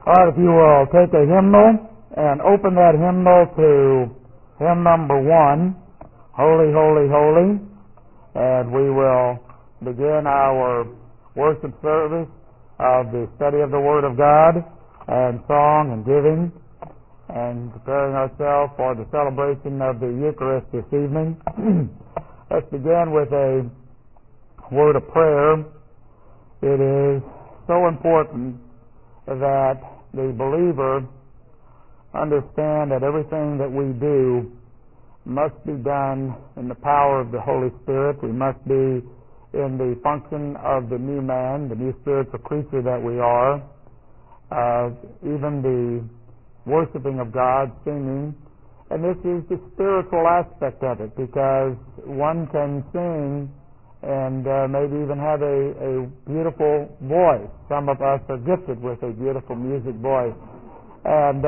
All right, if you will take a hymnal and open that hymnal to hymn number 1, Holy, Holy, Holy, and we will begin our worship service of the study of the Word of God and song and giving and preparing ourselves for the celebration of the Eucharist this evening. Let's begin with a word of prayer. It is so important that the believer understand that everything that we do must be done in the power of the Holy Spirit. We must be in the function of the new man, the new spiritual creature that we are. Even the worshiping of God, singing, and this is the spiritual aspect of it, because one can sing and maybe even have a beautiful voice. Some of us are gifted with a beautiful music voice, and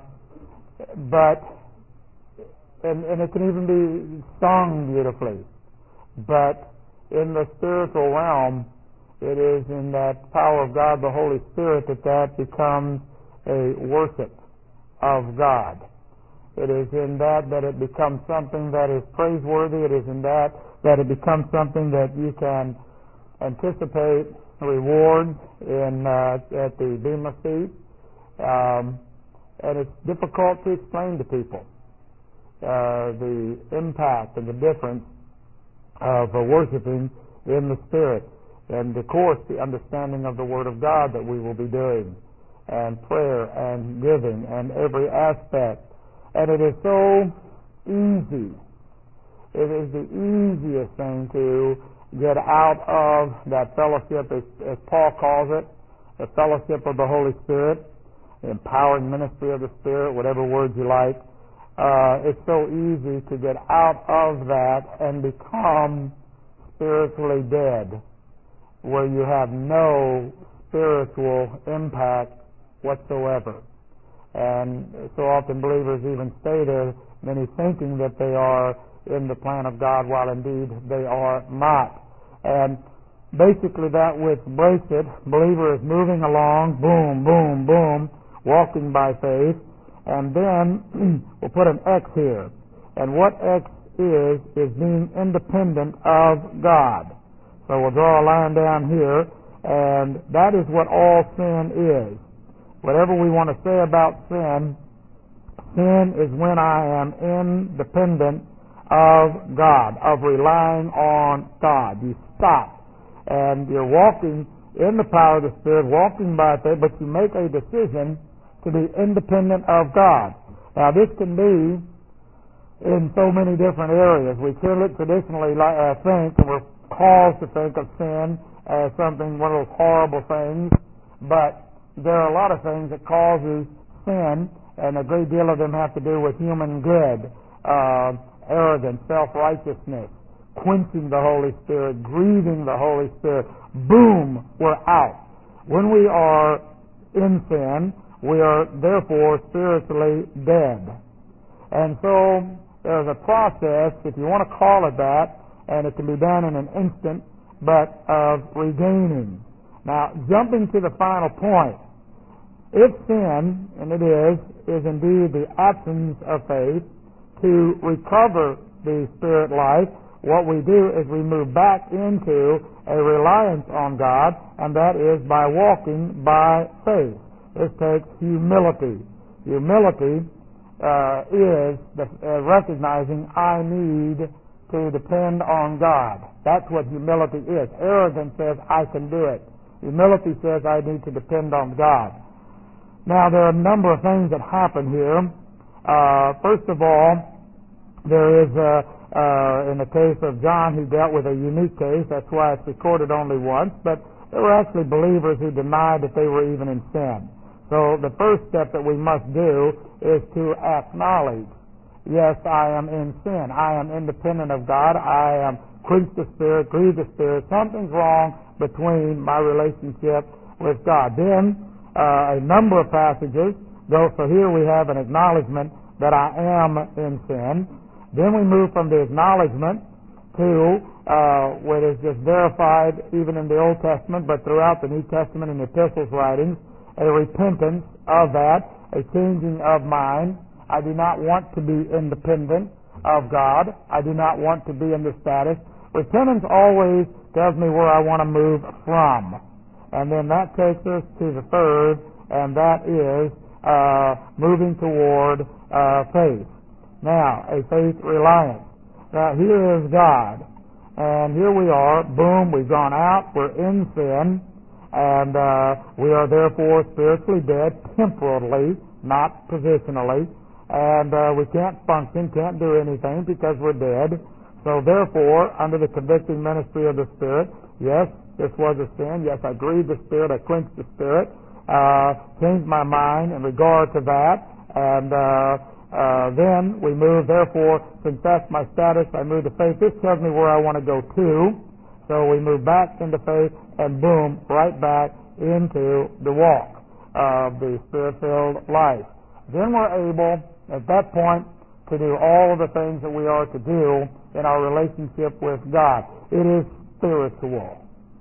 it can even be sung beautifully. But in the spiritual realm, it is in that power of God, the Holy Spirit, that becomes a worship of God. It is in that it becomes something that is praiseworthy. It is in that it becomes something that you can anticipate rewards at the Bema seat. And it's difficult to explain to people the impact and the difference of worshiping in the Spirit. And of course, the understanding of the Word of God that we will be doing, and prayer and giving and every aspect. And it is so easy. It is the easiest thing to get out of that fellowship, as Paul calls it, the fellowship of the Holy Spirit, the empowering ministry of the Spirit, whatever words you like. It's so easy to get out of that and become spiritually dead, where you have no spiritual impact whatsoever. And so often believers even stay there, many thinking that they are in the plan of God, while indeed they are not. And basically that which breaks it, believer is moving along, boom, boom, boom, walking by faith, and then we'll put an X here. And what X is being independent of God. So we'll draw a line down here, and that is what all sin is. Whatever we want to say about sin, sin is when I am independent of God, of relying on God. You stop, and you're walking in the power of the Spirit, walking by faith, but you make a decision to be independent of God. Now, this can be in so many different areas. We traditionally think, and we're caused to think of sin as something, one of those horrible things, but there are a lot of things that causes sin, and a great deal of them have to do with human good, arrogance, self-righteousness, quenching the Holy Spirit, grieving the Holy Spirit. Boom, we're out. When we are in sin, we are therefore spiritually dead. And so there's a process, if you want to call it that, and it can be done in an instant, but of regaining. Now, jumping to the final point, if sin, and it is indeed the absence of faith, to recover the spirit life, what we do is we move back into a reliance on God, and that is by walking by faith. This takes humility. Humility is recognizing I need to depend on God. That's what humility is. Arrogance says I can do it. Humility says I need to depend on God. Now, there are a number of things that happen here. First of all, there is, in the case of John, he dealt with a unique case. That's why it's recorded only once. But there were actually believers who denied that they were even in sin. So the first step that we must do is to acknowledge, yes, I am in sin. I am independent of God. I am quenched the Spirit, grieved the Spirit. Something's wrong between my relationship with God. Then a number of passages go, so here we have an acknowledgement that I am in sin. Then we move from the acknowledgement to what is just verified even in the Old Testament, but throughout the New Testament and the epistles writings, a repentance of that, a changing of mind. I do not want to be independent of God. I do not want to be in the status. Repentance always tells me where I want to move from. And then that takes us to the third, and that is moving toward faith. Now, a faith reliance. Now, here is God. And here we are, boom, we've gone out, we're in sin, and we are therefore spiritually dead, temporally, not positionally, and we can't function, can't do anything because we're dead. So therefore, under the convicting ministry of the Spirit, yes, this was a sin, yes, I grieved the Spirit, I quenched the Spirit, changed my mind in regard to that, and then we move, therefore, since that's my status, I move to faith. This tells me where I want to go to. So we move back into faith, and boom, right back into the walk of the Spirit-filled life. Then we're able, at that point, to do all of the things that we are to do in our relationship with God. It is spiritual.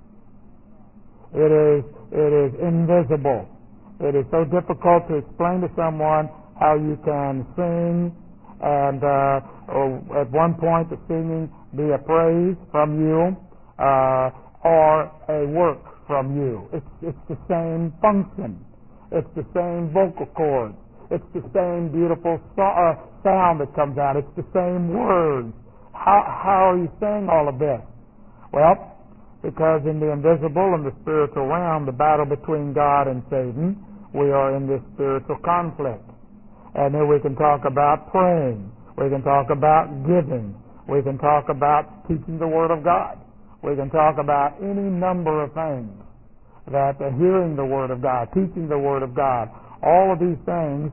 It is invisible. It is so difficult to explain to someone how you can sing and at one point the singing be a praise from you or a work from you. It's the same function. It's the same vocal chords. It's the same beautiful sound that comes out. It's the same words. How are you saying all of this? Well, because in the invisible and the spiritual realm, the battle between God and Satan, we are in this spiritual conflict. And then we can talk about praying. We can talk about giving. We can talk about teaching the Word of God. We can talk about any number of things that hearing the Word of God, teaching the Word of God, all of these things,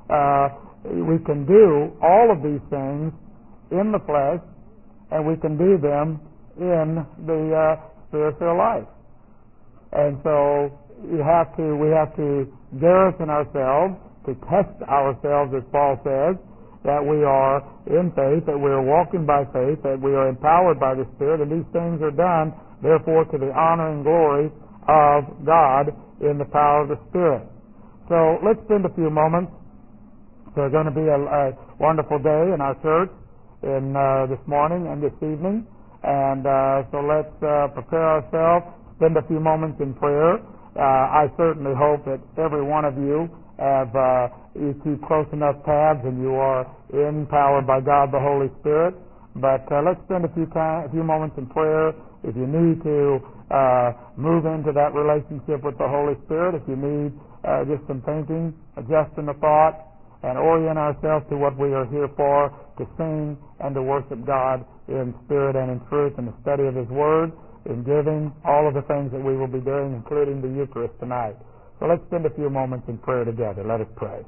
we can do all of these things in the flesh, and we can do them in the spiritual life. And so we have to garrison ourselves, to test ourselves, as Paul says, that we are in faith, that we are walking by faith, that we are empowered by the Spirit, and these things are done, therefore, to the honor and glory of God in the power of the Spirit. So let's spend a few moments. There's going to be a wonderful day in our church in this morning and this evening, and so let's prepare ourselves, spend a few moments in prayer. I certainly hope that every one of you you keep close enough tabs and you are empowered by God the Holy Spirit. But let's spend a few moments in prayer. If you need to move into that relationship with the Holy Spirit, if you need just some thinking, adjusting the thought, and orient ourselves to what we are here for, to sing and to worship God in spirit and in truth, in the study of His Word, in giving, all of the things that we will be doing, including the Eucharist tonight. So let's spend a few moments in prayer together. Let us pray.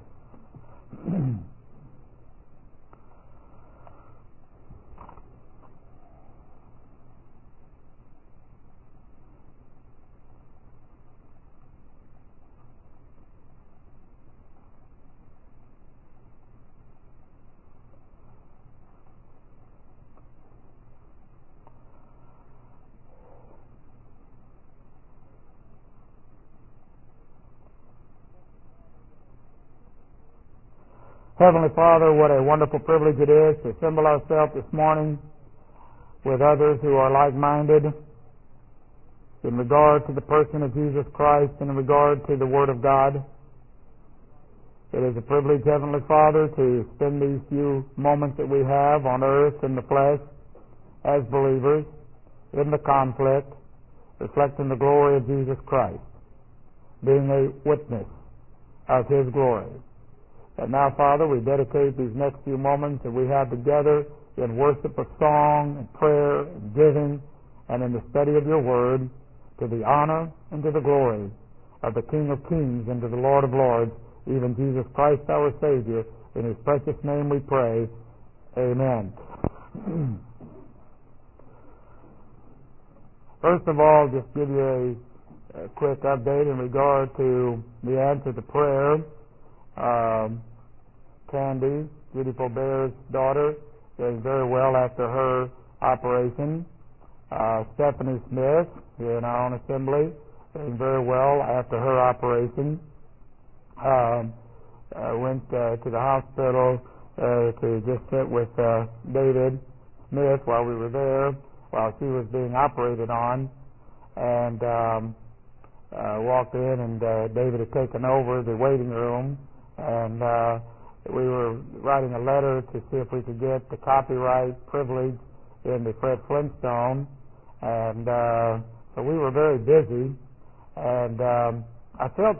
Heavenly Father, what a wonderful privilege it is to assemble ourselves this morning with others who are like-minded in regard to the person of Jesus Christ and in regard to the Word of God. It is a privilege, Heavenly Father, to spend these few moments that we have on earth in the flesh as believers in the conflict, reflecting the glory of Jesus Christ, being a witness of His glory. And now, Father, we dedicate these next few moments that we have together in worship of song and prayer and giving and in the study of your Word to the honor and to the glory of the King of Kings and to the Lord of Lords, even Jesus Christ our Savior. In His precious name we pray. Amen. First of all, just give you a quick update in regard to the answer to prayer. Candy, Judy Paubert's daughter, doing very well after her operation. Stephanie Smith, here in our own assembly, doing very well after her operation. went to the hospital to just sit with David Smith while we were there, while she was being operated on, and walked in, and David had taken over the waiting room, and we were writing a letter to see if we could get the copyright privilege in the Fred Flintstone, and so we were very busy, and I felt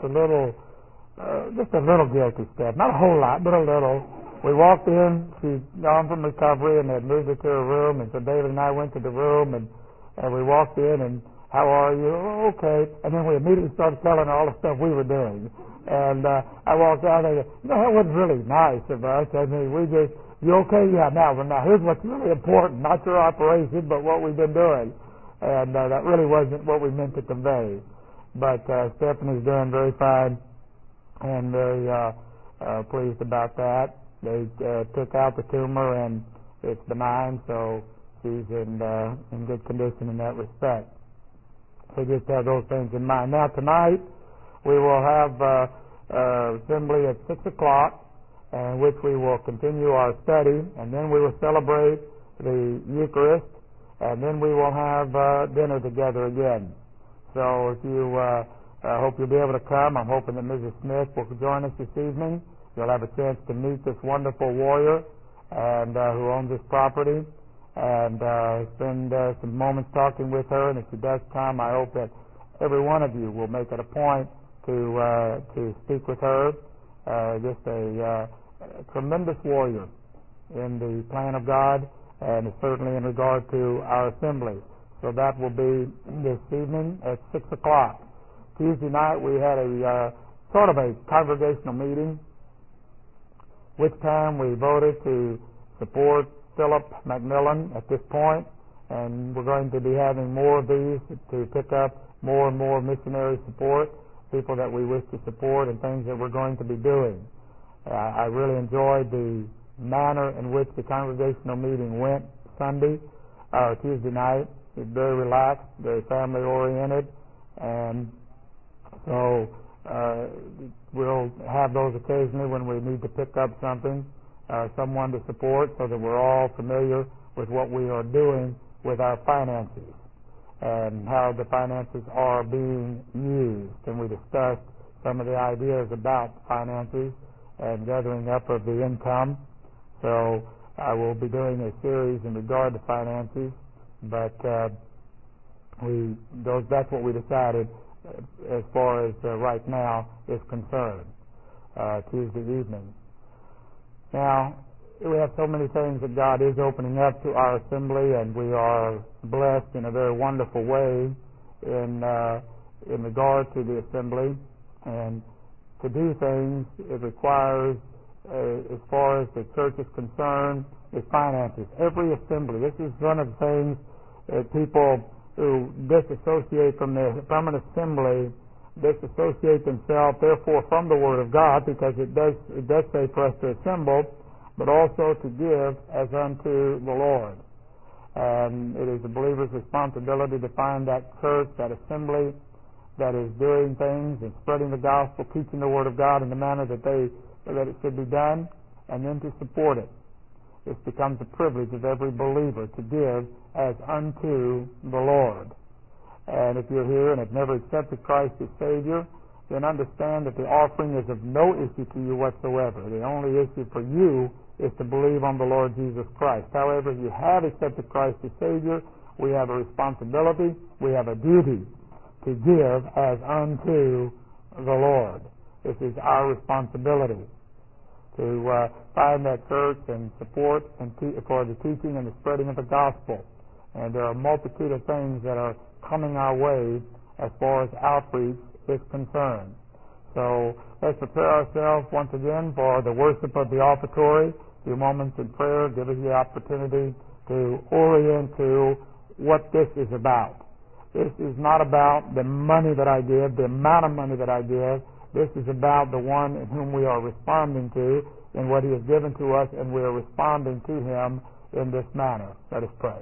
just a little guilty step, not a whole lot, but a little. We walked in, she'd gone from recovery, and they'd moved her to a room, and so David and I went to the room, and we walked in, and how are you? Oh, okay. And then we immediately started telling her all the stuff we were doing. And I walked out and I said, that wasn't really nice of us. I mean, you okay? Yeah, now here's what's really important, not your operation, but what we've been doing. And that really wasn't what we meant to convey. But Stephanie's doing very fine and very pleased about that. They took out the tumor and it's benign, so she's in good condition in that respect. So just have those things in mind. Now tonight we will have assembly at 6 o'clock, in which we will continue our study, and then we will celebrate the Eucharist, and then we will have dinner together again. So if you hope you'll be able to come. I'm hoping that Mrs. Smith will join us this evening. You'll have a chance to meet this wonderful warrior and who owns this property, and spend some moments talking with her. And if she does come, I hope that every one of you will make it a point to speak with her. Just a tremendous warrior in the plan of God, and certainly in regard to our assembly. So that will be this evening at 6 o'clock. Tuesday night we had a sort of a congregational meeting, which time we voted to support Philip McMillan at this point, and we're going to be having more of these to pick up more and more missionary support, people that we wish to support, and things that we're going to be doing. I really enjoyed the manner in which the congregational meeting went Tuesday night. It was very relaxed, very family oriented, and so we'll have those occasionally when we need to pick up something, someone to support, so that we're all familiar with what we are doing with our finances and how the finances are being used. And we discussed some of the ideas about finances and gathering up of the income. So I will be doing a series in regard to finances, but that's what we decided as far as right now is concerned, Tuesday evening. Now, we have so many things that God is opening up to our assembly, and we are blessed in a very wonderful way in regard to the assembly. And to do things, it requires, as far as the church is concerned, is finances. Every assembly, this is one of the things that people who disassociate from an assembly disassociate themselves, therefore, from the Word of God, because it does say for us to assemble, but also to give as unto the Lord. And it is the believer's responsibility to find that church, that assembly, that is doing things and spreading the gospel, teaching the Word of God in the manner that it should be done, and then to support it. This becomes the privilege of every believer to give as unto the Lord. And if you're here and have never accepted Christ as Savior, then understand that the offering is of no issue to you whatsoever. The only issue for you is to believe on the Lord Jesus Christ. However, if you have accepted Christ as Savior, we have a responsibility, we have a duty to give as unto the Lord. This is our responsibility, to find that church and support for the teaching and the spreading of the gospel. And there are a multitude of things that are coming our way as far as outreach is concerned. So let's prepare ourselves once again for the worship of the offertory. A few moments in prayer give us the opportunity to orient to what this is about. This is not about the money that I give, the amount of money that I give. This is about the one in whom we are responding to and what He has given to us, and we are responding to Him in this manner. Let us pray.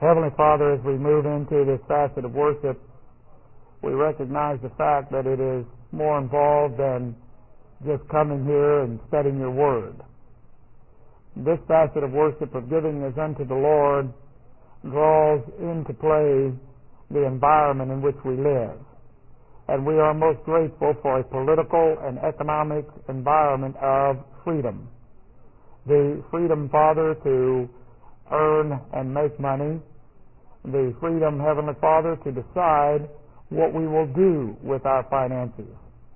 Heavenly Father, as we move into this facet of worship, we recognize the fact that it is more involved than just coming here and studying your word. This facet of worship of giving as unto the Lord draws into play the environment in which we live. And we are most grateful for a political and economic environment of freedom. The freedom, Father, to earn and make money. The freedom, Heavenly Father, to decide what we will do with our finances.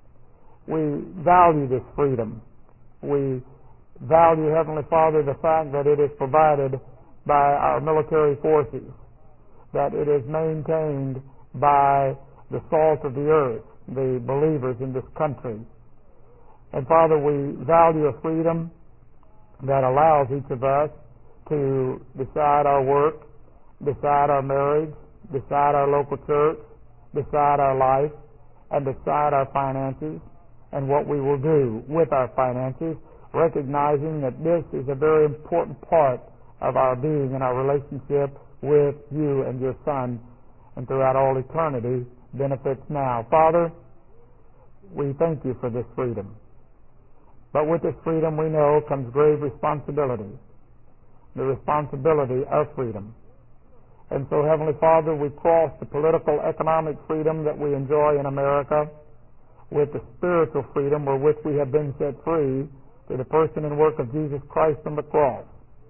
We value this freedom. We value, Heavenly Father, the fact that it is provided by our military forces, that it is maintained by the salt of the earth, the believers in this country. And Father, we value a freedom that allows each of us to decide our work, decide our marriage, decide our local church, decide our life, and decide our finances and what we will do with our finances, recognizing that this is a very important part of our being and our relationship with you and your Son, and throughout all eternity benefits now. Father, we thank you for this freedom. But with this freedom, we know, comes grave responsibility, the responsibility of freedom. And so, Heavenly Father, we cross the political, economic freedom that we enjoy in America with the spiritual freedom wherewith we have been set free to the person and work of Jesus Christ on the cross.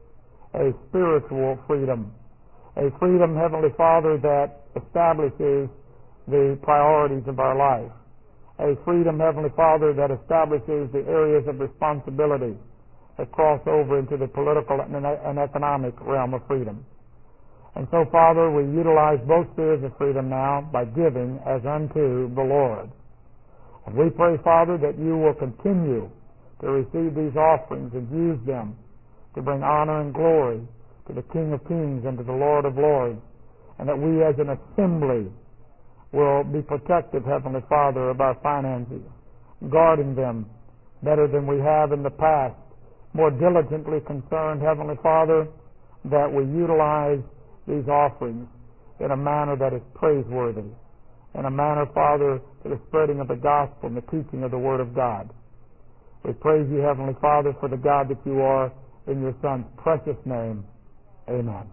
A spiritual freedom. A freedom, Heavenly Father, that establishes the priorities of our life. A freedom, Heavenly Father, that establishes the areas of responsibility that cross over into the political and economic realm of freedom. And so, Father, we utilize both spheres of freedom now by giving as unto the Lord. And we pray, Father, that you will continue to receive these offerings and use them to bring honor and glory to the King of Kings and to the Lord of Lords, and that we as an assembly will be protective, Heavenly Father, of our finances, guarding them better than we have in the past, more diligently concerned, Heavenly Father, that we utilize these offerings in a manner that is praiseworthy, in a manner, Father, to the spreading of the gospel and the teaching of the Word of God. We praise you, Heavenly Father, for the God that you are, in your Son's precious name. Amen.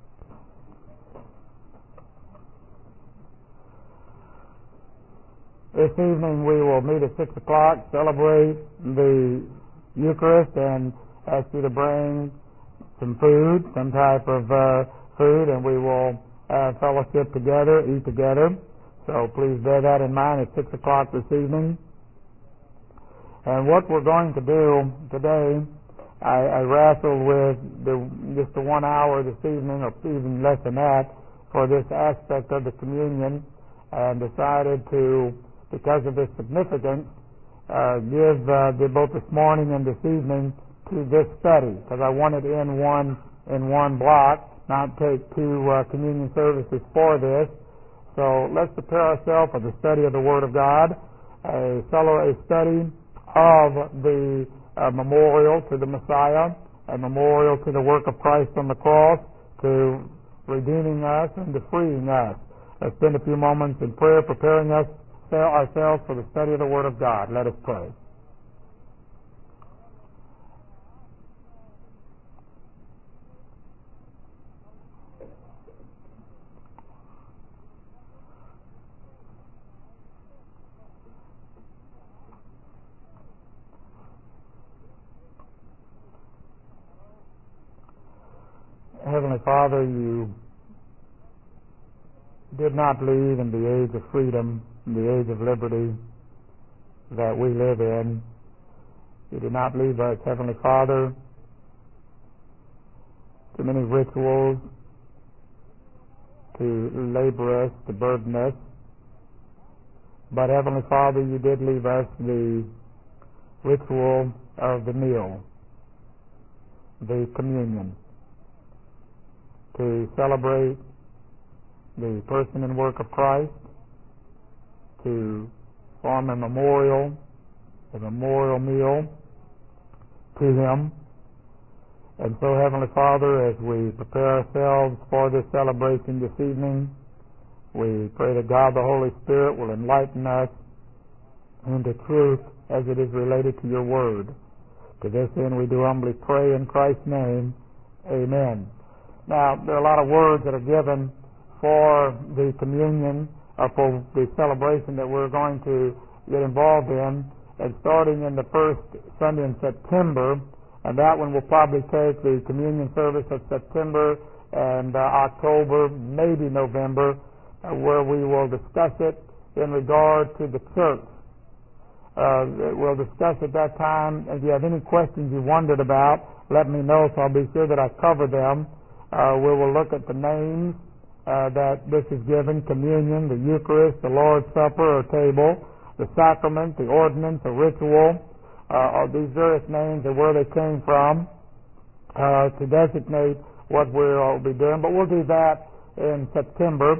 This evening we will meet at 6 o'clock, celebrate the Eucharist, and ask you to bring some food, some type of food, and we will fellowship together, eat together. So please bear that in mind at 6 o'clock this evening. And what we're going to do today, I wrestled with just the 1 hour this evening, or even less than that, for this aspect of the communion, and decided to, because of its significance, give both this morning and this evening to this study, because I wanted in one block, not take two communion services for this. So let's prepare ourselves for the study of the Word of God, a study of the memorial to the Messiah, a memorial to the work of Christ on the cross, to redeeming us and to freeing us. Let's spend a few moments in prayer, preparing ourselves for the study of the Word of God. Let us pray. Heavenly Father, you did not leave in the age of freedom, in the age of liberty that we live in. You did not leave us, Heavenly Father, to many rituals to labor us, to burden us. But Heavenly Father, you did leave us the ritual of the meal, the communion, to celebrate the person and work of Christ, to form a memorial meal to Him, And so, Heavenly Father, as we prepare ourselves for this celebration this evening, we pray that God the Holy Spirit will enlighten us into truth as it is related to your word. To this end we do humbly pray in Christ's name. Amen. Now, there are a lot of words that are given for the communion, or for the celebration that we're going to get involved in, and starting in the first Sunday in September, and that one will probably take the communion service of September and October, maybe November, where we will discuss it in regard to the church. We'll discuss at that time. If you have any questions you wondered about, let me know, so I'll be sure that I cover them. We will look at the names that this is given: communion, the Eucharist, the Lord's Supper or table, the sacrament, the ordinance, the ritual, these various names and where they came from to designate what we'll be doing. But we'll do that in September.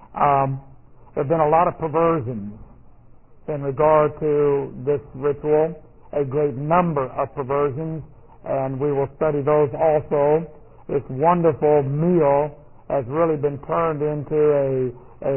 There have been a lot of perversions in regard to this ritual, a great number of perversions, and we will study those also. This wonderful meal has really been turned into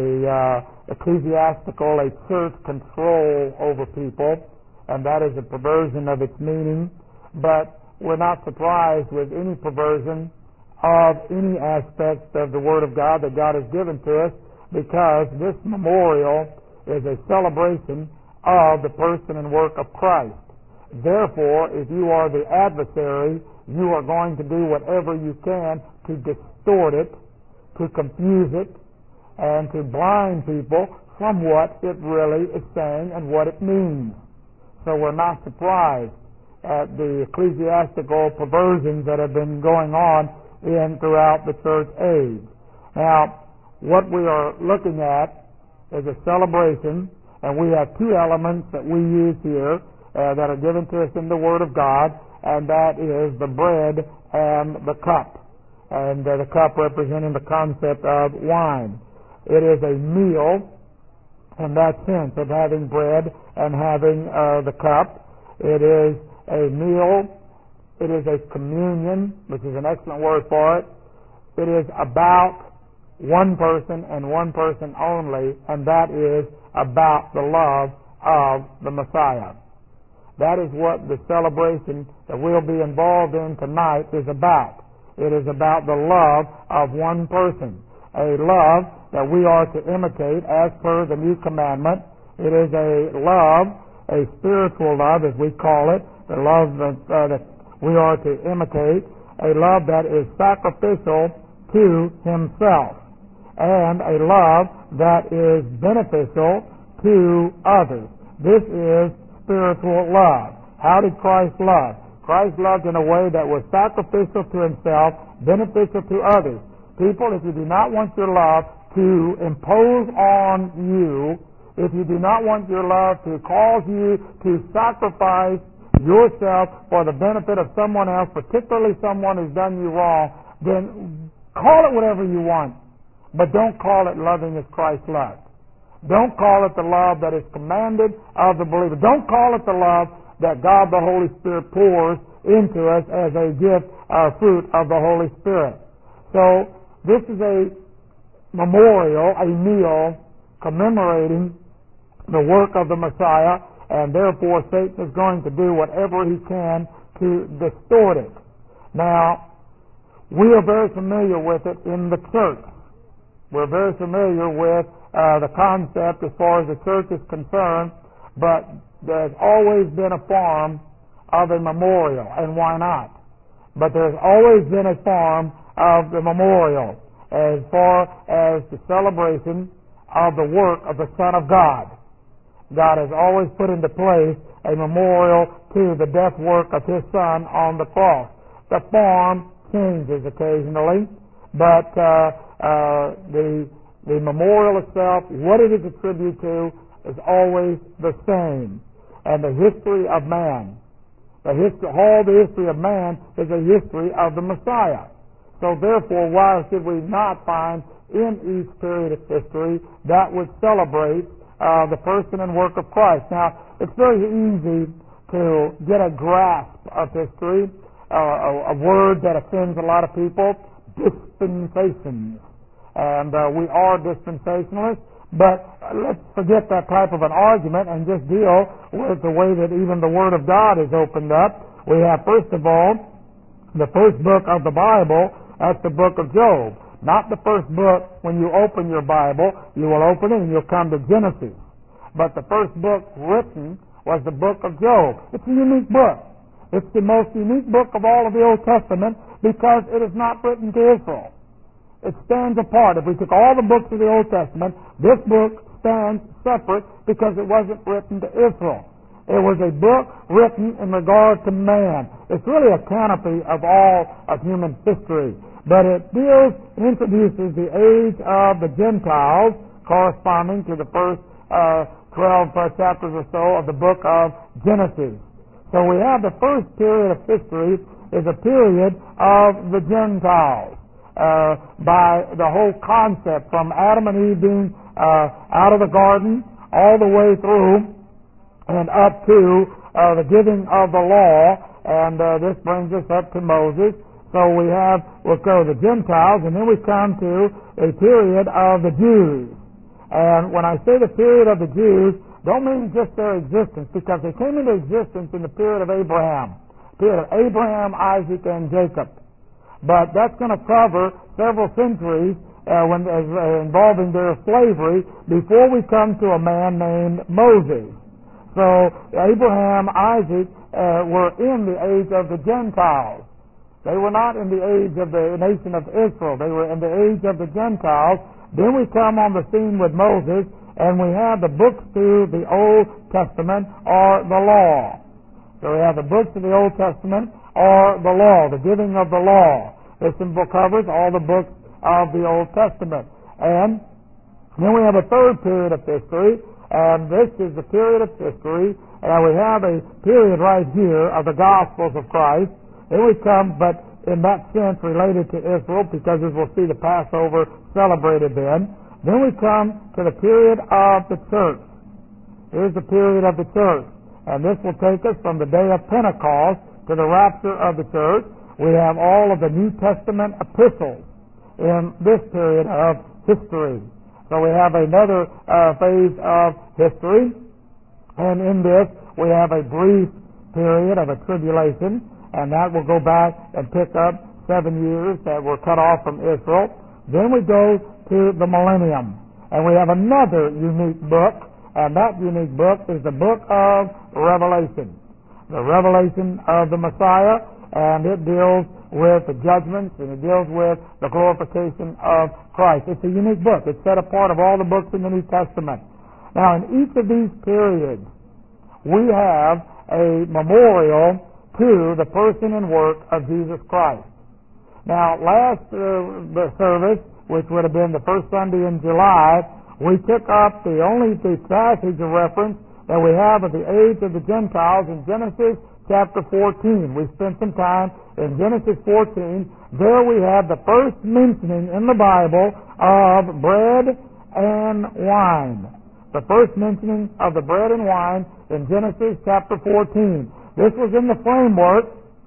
a ecclesiastical, a church control over people, and that is a perversion of its meaning. But we're not surprised with any perversion of any aspect of the Word of God that God has given to us, because this memorial is a celebration of the person and work of Christ. Therefore, if you are the adversary, you are going to do whatever you can to distort it, to confuse it, and to blind people from what it really is saying and what it means. So we're not surprised at the ecclesiastical perversions that have been going on throughout the church age. Now, what we are looking at is a celebration, and we have two elements that we use here that are given to us in the Word of God, and that is the bread and the cup, and the cup representing the concept of wine. It is a meal in that sense of having bread and having the cup. It is a meal. It is a communion, which is an excellent word for it. It is about one person and one person only, and that is about the love of the Messiah. That is what the celebration that we'll be involved in tonight is about. It is about the love of one person, a love that we are to imitate as per the new commandment. It is a love, a spiritual love as we call it, the love that we are to imitate, a love that is sacrificial to himself, and a love that is beneficial to others. This is spiritual love. How did Christ love? Christ loved in a way that was sacrificial to himself, beneficial to others. People, if you do not want your love to impose on you, if you do not want your love to cause you to sacrifice yourself for the benefit of someone else, particularly someone who's done you wrong, then call it whatever you want. But don't call it loving as Christ loved. Don't call it the love that is commanded of the believer. Don't call it the love that God the Holy Spirit pours into us as a gift, a fruit of the Holy Spirit. So this is a memorial, a meal commemorating the work of the Messiah, and therefore Satan is going to do whatever he can to distort it. Now, we are very familiar with it in the church. We're very familiar with the concept as far as the church is concerned, but there's always been a form of a memorial, and why not? But there's always been a form of the memorial as far as the celebration of the work of the Son of God. God has always put into place a memorial to the death work of His Son on the cross. The form changes occasionally, but the memorial itself, what it is attributed to, is always the same. And the history of man, all the history of man is a history of the Messiah. So therefore, why should we not find in each period of history that would celebrate the person and work of Christ? Now, it's very easy to get a grasp of history a word that offends a lot of people, dispensations. And we are dispensationalists, but let's forget that type of an argument and just deal with the way that even the Word of God is opened up. We have, first of all, the first book of the Bible, that's the book of Job. Not the first book. When you open your Bible, you will open it and you'll come to Genesis. But the first book written was the book of Job. It's a unique book. It's the most unique book of all of the Old Testament because it is not written to Israel. It stands apart. If we took all the books of the Old Testament, this book stands separate because it wasn't written to Israel. It was a book written in regard to man. It's really a canopy of all of human history. But it introduces the age of the Gentiles corresponding to the first 12 chapters or so of the book of Genesis. So we have the first period of history is a period of the Gentiles by the whole concept from Adam and Eve being out of the garden all the way through and up to the giving of the law, and this brings us up to Moses. So we'll go to the Gentiles, and then we come to a period of the Jews. And when I say the period of the Jews, don't mean just their existence, because they came into existence in the period of Abraham, Isaac, and Jacob. But that's going to cover several centuries involving their slavery before we come to a man named Moses. So Abraham, Isaac were in the age of the Gentiles. They were not in the age of the nation of Israel. They were in the age of the Gentiles. Then we come on the scene with Moses, and we have the books to the Old Testament or the law. So we have the books of the Old Testament or the law, the giving of the law. This symbol covers all the books of the Old Testament. And then we have a third period of history, and this is the period of history, and we have a period right here of the Gospels of Christ. Then we come, but in that sense related to Israel, because as we'll see the Passover celebrated then. Then we come to the period of the church. Here's the period of the church. And this will take us from the day of Pentecost to the rapture of the church. We have all of the New Testament epistles in this period of history. So we have another phase of history. And in this, we have a brief period of a tribulation, and that will go back and pick up 7 years that were cut off from Israel. Then we go to the millennium, and we have another unique book, and that unique book is the book of Revelation. The revelation of the Messiah, and it deals with the judgments, and it deals with the glorification of Christ. It's a unique book. It's set apart of all the books in the New Testament. Now, in each of these periods, we have a memorial to the person and work of Jesus Christ. Now, last service, which would have been the first Sunday in July, we took up the passage of reference that we have of the age of the Gentiles in Genesis chapter 14. We spent some time in Genesis 14. There we have the first mentioning in the Bible of bread and wine. The first mentioning of the bread and wine in Genesis chapter 14. This was in the framework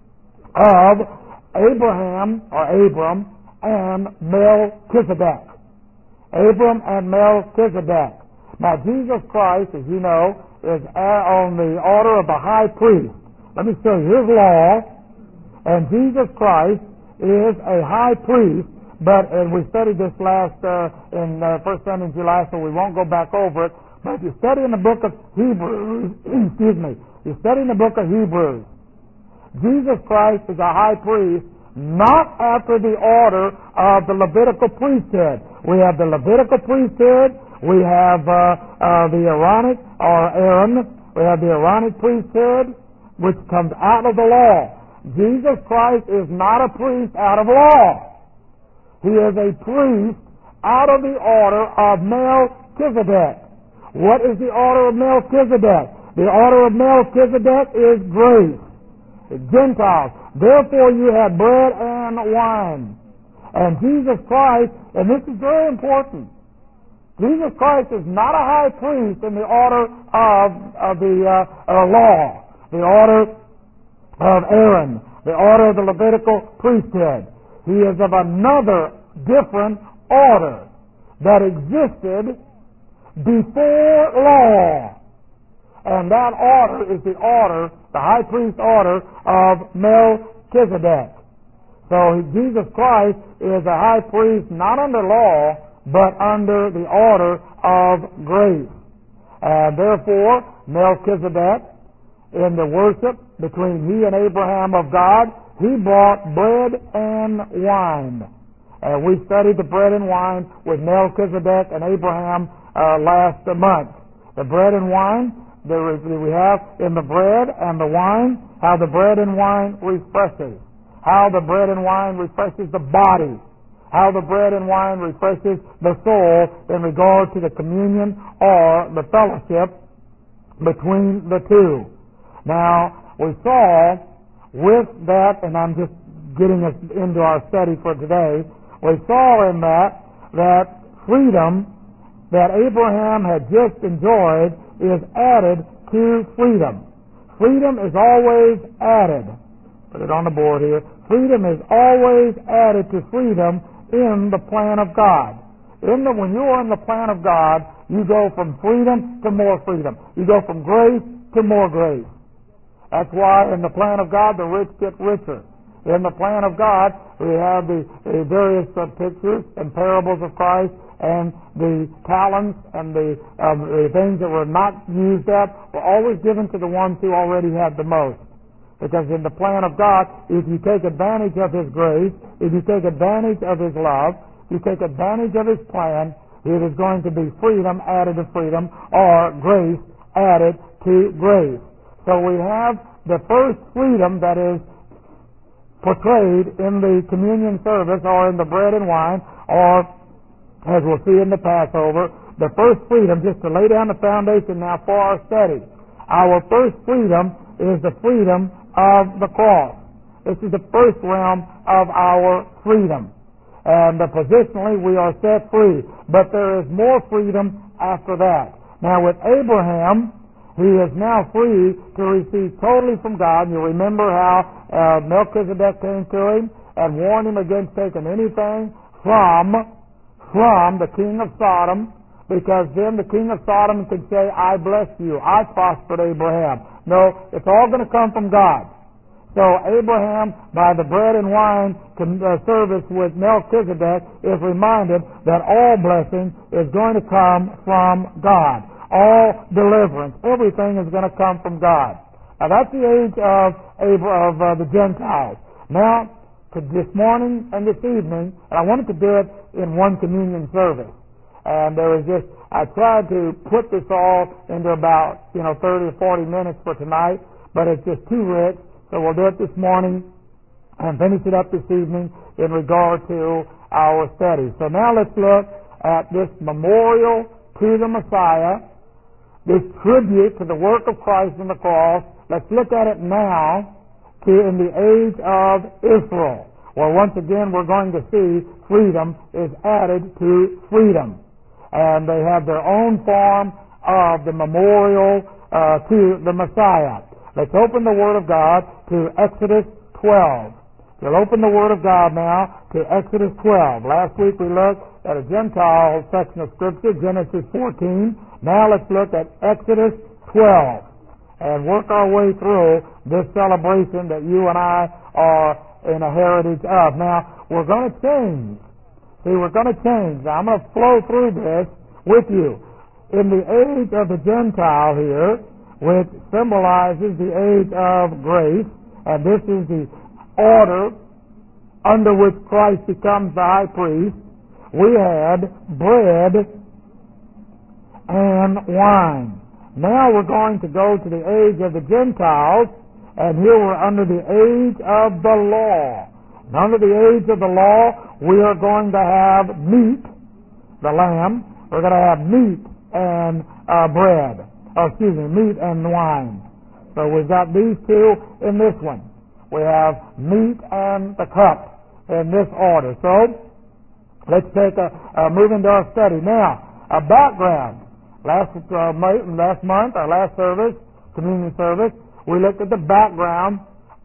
of Abram and Melchizedek. Abram and Melchizedek. Now, Jesus Christ, as you know, is on the order of the high priest. Let me show you his law. And Jesus Christ is a high priest, and we studied this last in first Sunday in July, so we won't go back over it. But if you study in the book of Hebrews, you study in the book of Hebrews, Jesus Christ is a high priest, not after the order of the Levitical priesthood. We have the Levitical priesthood, we have the Aaronic, or Aaron, we have the Aaronic priesthood, which comes out of the law. Jesus Christ is not a priest out of law. He is a priest out of the order of Melchizedek. What is the order of Melchizedek? The order of Melchizedek is grace. The Gentiles. Therefore you have bread and wine. And Jesus Christ, and this is very important, Jesus Christ is not a high priest in the order of the law, the order of Aaron, the order of the Levitical priesthood. He is of another different order that existed before law. And that order is the order, the high priest order of Melchizedek. So Jesus Christ is a high priest not under law, but under the order of grace. And therefore, Melchizedek, in the worship between he and Abraham of God, he brought bread and wine. And we studied the bread and wine with Melchizedek and Abraham last month. The bread and wine, we have in the bread and the wine, how the bread and wine refreshes. How the bread and wine refreshes the body. How the bread and wine refreshes the soul in regard to the communion or the fellowship between the two. Now, we saw with that, and I'm just getting us into our study for today, we saw in that freedom that Abraham had just enjoyed is added to freedom. Freedom is always added. Put it on the board here. Freedom is always added to freedom in the plan of God. When you are in the plan of God, you go from freedom to more freedom. You go from grace to more grace. That's why in the plan of God, the rich get richer. In the plan of God, we have the various pictures and parables of Christ, and the talents and the things that were not used up were always given to the ones who already had the most. Because in the plan of God, if you take advantage of His grace, if you take advantage of His love, if you take advantage of His plan, it is going to be freedom added to freedom, or grace added to grace. So we have the first freedom that is portrayed in the communion service, or in the bread and wine, or as we'll see in the Passover, the first freedom, just to lay down the foundation now for our study. Our first freedom is the freedom of the cross. This is the first realm of our freedom. And positionally we are set free. But there is more freedom after that. Now with Abraham, he is now free to receive totally from God. You remember how Melchizedek came to him and warned him against taking anything from the king of Sodom, because then the king of Sodom could say, I blessed you, I prospered Abraham. No, it's all going to come from God. So Abraham, by the bread and wine service with Melchizedek, is reminded that all blessing is going to come from God. All deliverance, everything is going to come from God. Now that's the age of the Gentiles. Now, this morning and this evening, and I wanted to do it in one communion service. And I tried to put this all into about 30 or 40 minutes for tonight, but it's just too rich. So we'll do it this morning and finish it up this evening in regard to our study. So now let's look at this memorial to the Messiah, this tribute to the work of Christ on the cross. Let's look at it now in the age of Israel, where once again we're going to see freedom is added to freedom. And they have their own form of the memorial to the Messiah. Let's open the Word of God to Exodus 12. We'll open the Word of God now to Exodus 12. Last week we looked at a Gentile section of Scripture, Genesis 14. Now let's look at Exodus 12 and work our way through this celebration that you and I are in a heritage of. Now, we're going to change. See, we're going to change. Now, I'm going to flow through this with you. In the age of the Gentile here, which symbolizes the age of grace, and this is the order under which Christ becomes the high priest, we had bread and wine. Now we're going to go to the age of the Gentiles, and here we're under the age of the law. And under the age of the law, we are going to have meat, the lamb. We're going to have meat and bread. Meat and wine. So we've got these two in this one. We have meat and the cup in this order. So let's move into our study. Now, a background. Last month, our last service, communion service, we looked at the background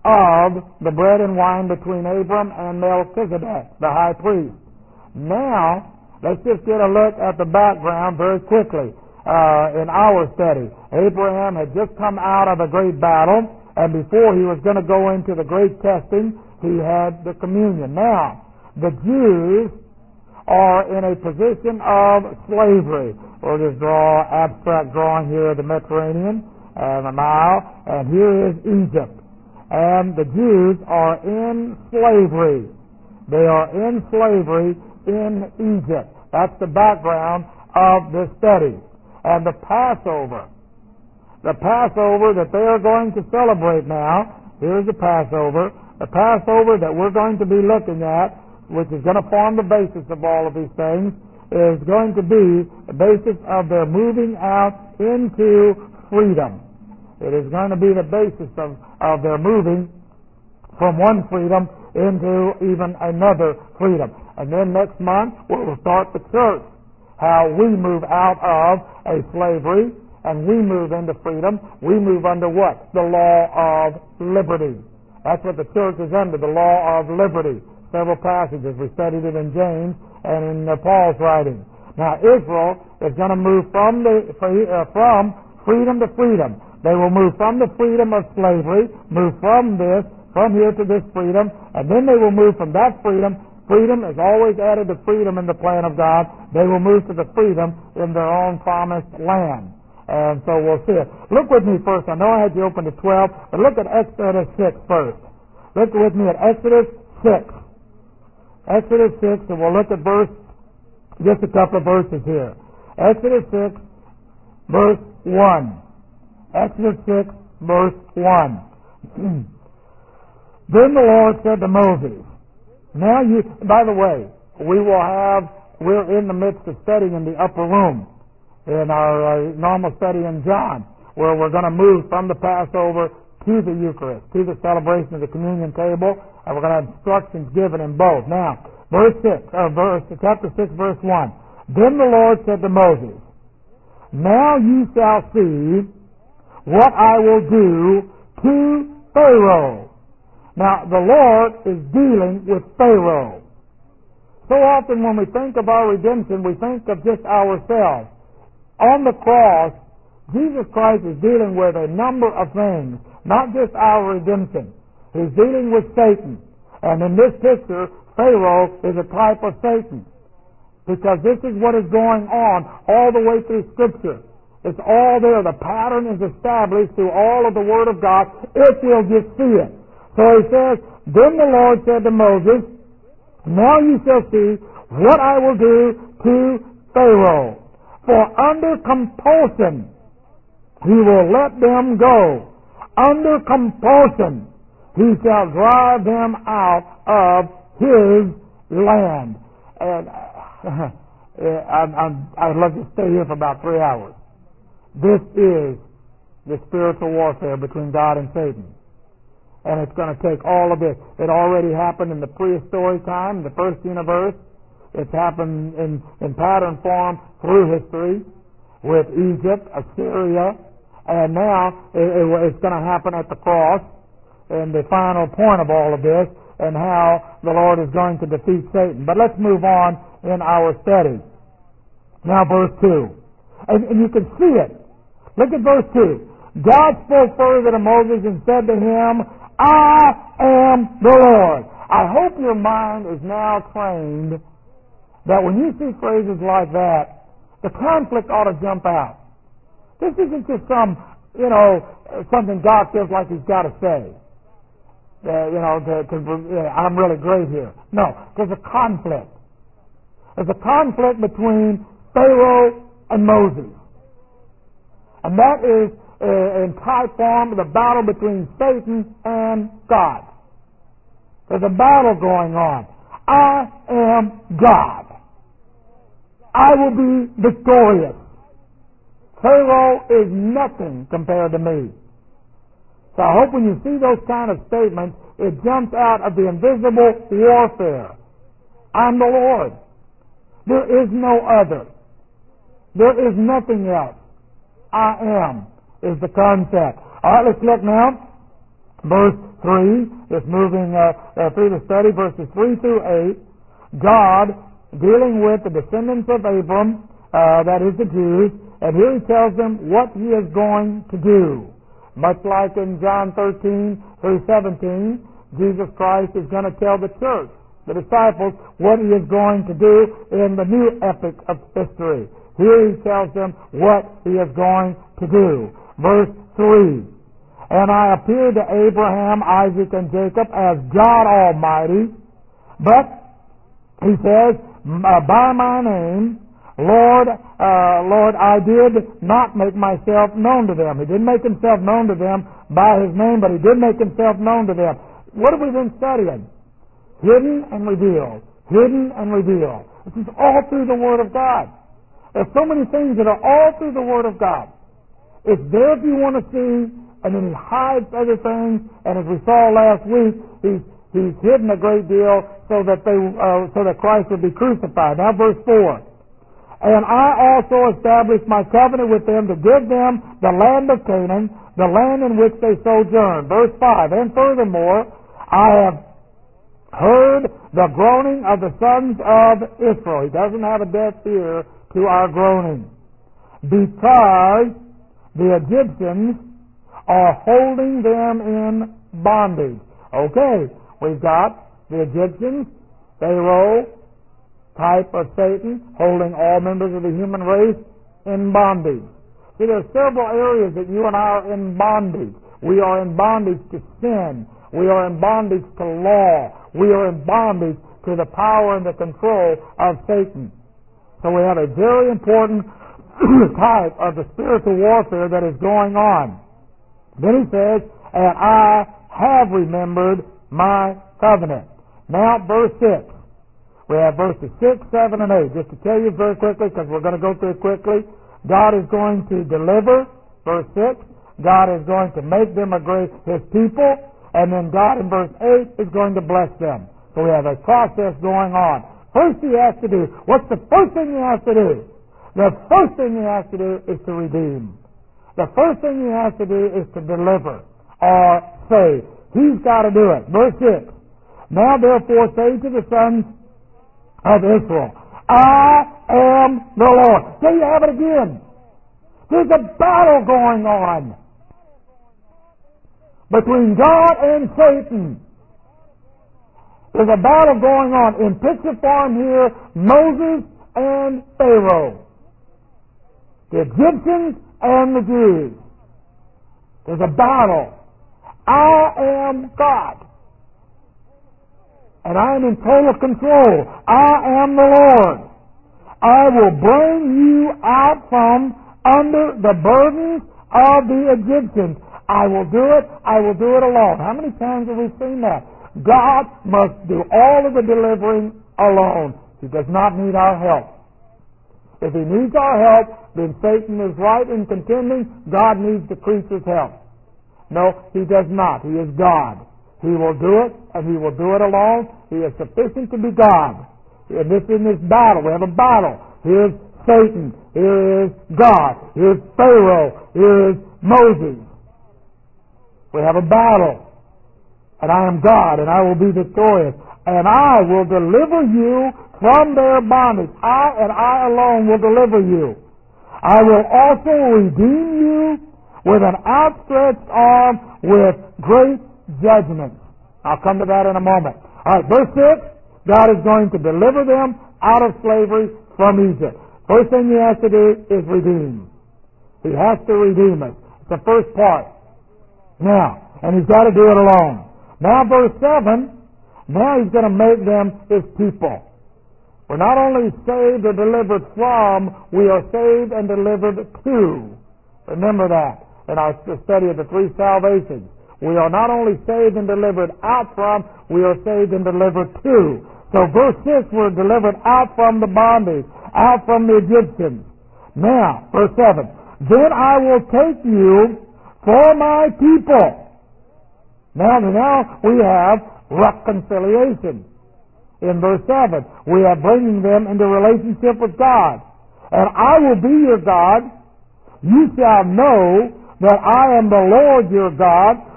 of the bread and wine between Abram and Melchizedek, the high priest. Now, let's just get a look at the background very quickly in our study. Abraham had just come out of a great battle, and before he was going to go into the great testing, he had the communion. Now, the Jews are in a position of slavery. We'll just draw abstract drawing here of the Mediterranean and the Nile, and here is Egypt. And the Jews are in slavery. They are in slavery in Egypt. That's the background of this study. And the Passover that they are going to celebrate now, here's the Passover that we're going to be looking at, which is going to form the basis of all of these things, is going to be the basis of their moving out into freedom. It is going to be the basis of their moving from one freedom into even another freedom. And then next month, we'll start the church, how we move out of a slavery and we move into freedom. We move under what? The law of liberty. That's what the church is under, the law of liberty. Several passages. We studied it in James and in Paul's writing. Now, Israel is going to move from freedom to freedom. They will move from the freedom of slavery, move from here to this freedom, and then they will move from that freedom. Freedom is always added to freedom in the plan of God. They will move to the freedom in their own promised land. And so we'll see it. Look with me first. I know I had you open to 12, but look at Exodus 6 first. Look with me at Exodus 6. Exodus 6, and we'll look at just a couple of verses here. Exodus 6, verse 1. Exodus 6, verse 1. Then the Lord said to Moses, now by the way, we're in the midst of studying in the upper room in our normal study in John, where we're going to move from the Passover to the Eucharist, to the celebration of the communion table, and we're going to have instructions given in both. Now, chapter 6, verse 1. Then the Lord said to Moses, now you shall see what I will do to Pharaoh. Now, the Lord is dealing with Pharaoh. So often when we think of our redemption, we think of just ourselves. On the cross, Jesus Christ is dealing with a number of things, not just our redemption. He's dealing with Satan. And in this picture, Pharaoh is a type of Satan. Because this is what is going on all the way through Scripture. It's all there. The pattern is established through all of the Word of God if we'll just see it. So he says, then the Lord said to Moses, now you shall see what I will do to Pharaoh. For under compulsion he will let them go. Under compulsion he shall drive them out of his land. And I'd love to stay here for about 3 hours. This is the spiritual warfare between God and Satan. And it's going to take all of this. It already happened in the prehistoric time, the first universe. It's happened in pattern form through history with Egypt, Assyria, and now it's going to happen at the cross, and the final point of all of this, and how the Lord is going to defeat Satan. But let's move on in our study. Now verse 2. And you can see it. Look at verse 2. God spoke further to Moses and said to him, I am the Lord. I hope your mind is now trained that when you see phrases like that, the conflict ought to jump out. This isn't just something God feels like He's got to say. I'm really great here. No, there's a conflict. There's a conflict between Pharaoh and Moses. And that is in type form the battle between Satan and God. There's a battle going on. I am God. I will be victorious. Pharaoh is nothing compared to me. So I hope when you see those kind of statements, it jumps out of the invisible warfare. I'm the Lord. There is no other. There is nothing else. I am is the concept. All right, let's look now Verse 3, just moving through the study, verses 3 through 8, God dealing with the descendants of Abram, that is the Jews, and here he tells them what he is going to do. Much like in John 13 through 17, Jesus Christ is going to tell the church, the disciples, what he is going to do in the new epic of history. Here he tells them what he is going to do. Verse 3, and I appeared to Abraham, Isaac, and Jacob as God Almighty, but, he says, by my name, Lord, I did not make myself known to them. He didn't make himself known to them by his name, but he did make himself known to them. What have we been studying? Hidden and revealed. Hidden and revealed. This is all through the Word of God. There's so many things that are all through the Word of God. It's there if you want to see, and then he hides other things, and as we saw last week, he's hidden a great deal so that Christ would be crucified. Now verse 4. And I also established my covenant with them to give them the land of Canaan, the land in which they sojourn. Verse 5, and furthermore, I have heard the groaning of the sons of Israel. He doesn't have a deaf ear to our groaning. Because the Egyptians are holding them in bondage. Okay, we've got the Egyptians, Pharaoh, type of Satan, holding all members of the human race in bondage. See, there are several areas that you and I are in bondage. We are in bondage to sin. We are in bondage to law. We are in bondage to the power and the control of Satan. So we have a very important type of the spiritual warfare that is going on. Then he says, and I have remembered my covenant. Now, verse 6. We have verses 6, 7, and 8. Just to tell you very quickly, because we're going to go through it quickly, God is going to deliver, verse 6. God is going to make them his people, and then God in verse 8 is going to bless them. So we have a process going on. First he has to do, what's the first thing he has to do? The first thing he has to do is to redeem. The first thing he has to do is to deliver or save. He's got to do it. Verse 6. Now therefore say to the sons of Israel, I am the Lord. There you have it again. There's a battle going on between God and Satan. There's a battle going on in picture form here, Moses and Pharaoh, the Egyptians and the Jews. There's a battle. I am God, and I am in total control. I am the Lord. I will bring you out from under the burdens of the Egyptians. I will do it. I will do it alone. How many times have we seen that? God must do all of the delivering alone. He does not need our help. If he needs our help, then Satan is right in contending God needs the creature's help. No, he does not. He is God. He will do it, and he will do it alone. He is sufficient to be God. And in this battle, we have a battle. Here's Satan. Here is God. Here's Pharaoh. Here is Moses. We have a battle. And I am God, and I will be victorious. And I will deliver you from their bondage. I and I alone will deliver you. I will also redeem you with an outstretched arm with great judgment. I'll come to that in a moment. All right, verse 6, God is going to deliver them out of slavery from Egypt. First thing he has to do is redeem. He has to redeem us. It's the first part. Now, and he's got to do it alone. Now verse 7, now he's going to make them his people. We're not only saved or delivered from, we are saved and delivered to. Remember that in our study of the three salvations. We are not only saved and delivered out from, we are saved and delivered to. So verse 6, we're delivered out from the bondage, out from the Egyptians. Now, verse 7, then I will take you for my people. Now we have reconciliation. In verse 7, we are bringing them into relationship with God. And I will be your God. You shall know that I am the Lord your God,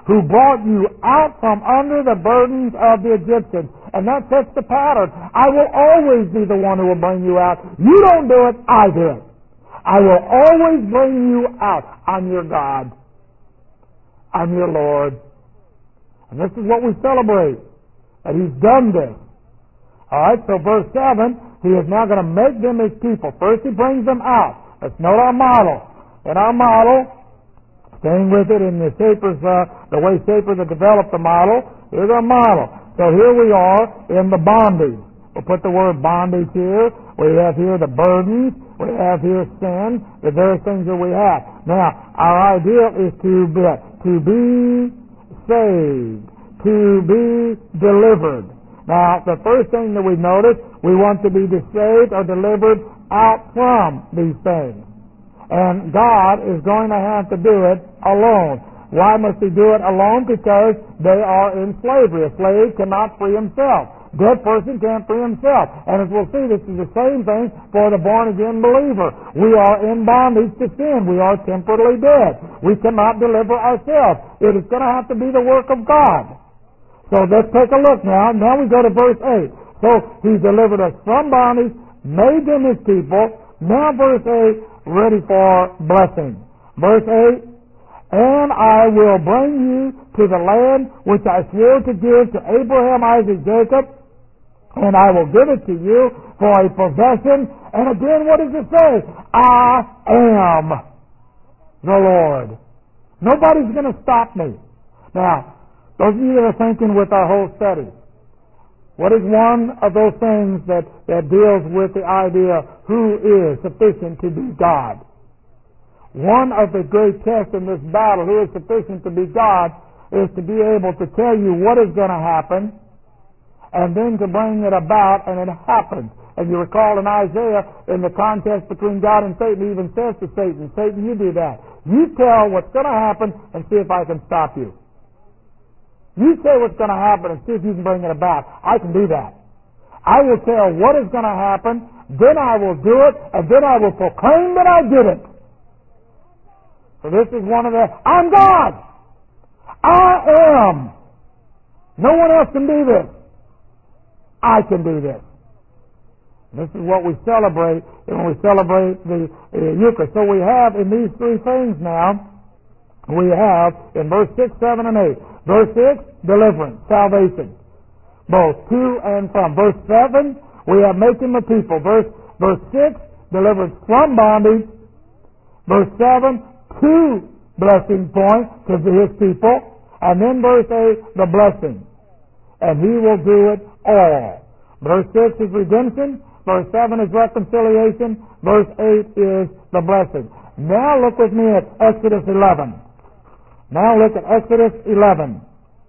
who brought you out from under the burdens of the Egyptians. And that sets the pattern. I will always be the one who will bring you out. You don't do it, I do it. I will always bring you out. I'm your God. I'm your Lord. And this is what we celebrate, that He's done this. Alright, so verse 7, He is now going to make them His people. First He brings them out. Let's note our model. In our model, staying with it in the the way Shapers have developed the model, here's our model. So here we are in the bondage. We'll put the word bondage here. We have here the burdens. We have here sin, the various things that we have. Now, our ideal is to be saved, to be delivered. Now, the first thing that we notice, we want to be saved or delivered out from these things. And God is going to have to do it alone. Why must He do it alone? Because they are in slavery. A slave cannot free himself. Dead person can't free himself. And as we'll see, this is the same thing for the born-again believer. We are in bondage to sin. We are temporarily dead. We cannot deliver ourselves. It is going to have to be the work of God. So let's take a look now. Now we go to verse 8. So He delivered us from bondage, made them His people. Now verse 8, ready for blessing. Verse 8, and I will bring you to the land which I swore to give to Abraham, Isaac, Jacob, and I will give it to you for a possession. And again, what does it say? I am the Lord. Nobody's going to stop me. Now, those of you that are thinking with our whole study, what is one of those things that deals with the idea who is sufficient to be God? One of the great tests in this battle, who is sufficient to be God, is to be able to tell you what is going to happen and then to bring it about, and it happens. And you recall in Isaiah, in the contest between God and Satan, He even says to Satan, Satan, you do that. You tell what's going to happen and see if I can stop you. You say what's going to happen and see if you can bring it about. I can do that. I will tell what is going to happen, then I will do it, and then I will proclaim that I did it. So this is one of the, I'm God. I am. No one else can do this. I can do this. This is what we celebrate when we celebrate the Eucharist. So we have in these three things now, we have in verse 6, 7, and 8. Verse 6, deliverance, salvation. Both to and from. Verse 7, we have making the people. Verse 6, deliverance from bondage. Verse 7, two blessing points to His people. And then verse 8, the blessing. And He will do it all. Verse 6 is redemption. Verse 7 is reconciliation. Verse 8 is the blessing. Now look with me at Exodus 11. Now look at Exodus 11.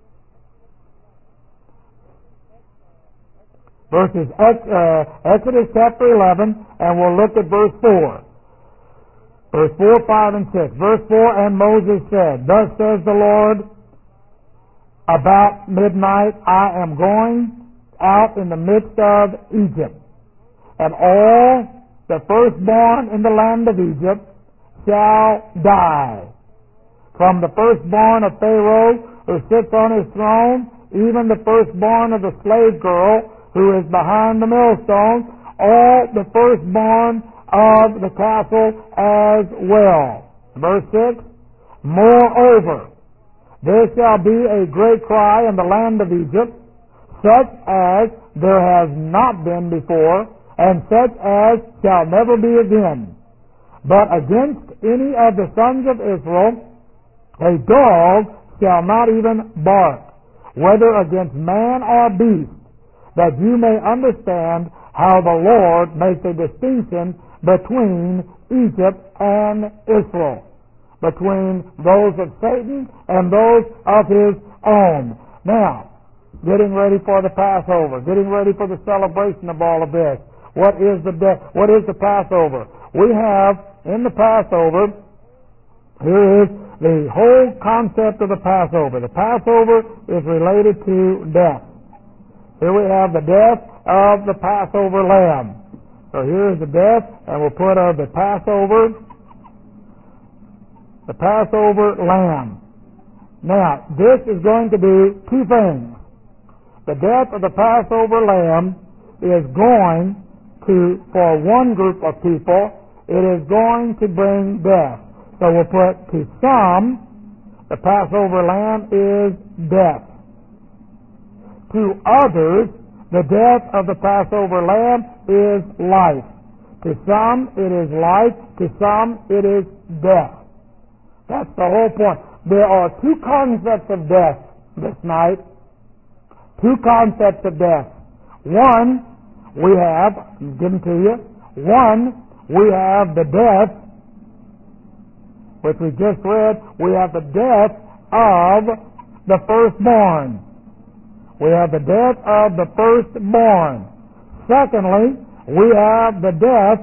Exodus chapter 11, and we'll look at verse 4. Verse 4, 5, and 6. Verse 4, and Moses said, Thus says the Lord, about midnight I am going out in the midst of Egypt, and all the firstborn in the land of Egypt shall die. From the firstborn of Pharaoh who sits on his throne, even the firstborn of the slave girl who is behind the millstone, all the firstborn of the castle as well. Verse 6, moreover, there shall be a great cry in the land of Egypt, such as there has not been before, and such as shall never be again. But against any of the sons of Israel, a dog shall not even bark, whether against man or beast, that you may understand how the Lord makes a distinction between Egypt and Israel, between those of Satan and those of His own. Now, getting ready for the Passover, getting ready for the celebration of all of this. What is the Passover? We have in the Passover, here is the whole concept of the Passover. The Passover is related to death. Here we have the death of the Passover lamb. So here is the death, and we'll put the Passover lamb. Now, this is going to do two things. The death of the Passover lamb is going to, for one group of people, it is going to bring death. So we'll put, to some, the Passover lamb is death. To others, the death of the Passover lamb is life. To some, it is life. To some, it is death. That's the whole point. There are two concepts of death this night. Two concepts of death. One, we have, I'm giving to you, one, we have the death, which we just read, we have the death of the firstborn. We have the death of the firstborn. Secondly, we have the death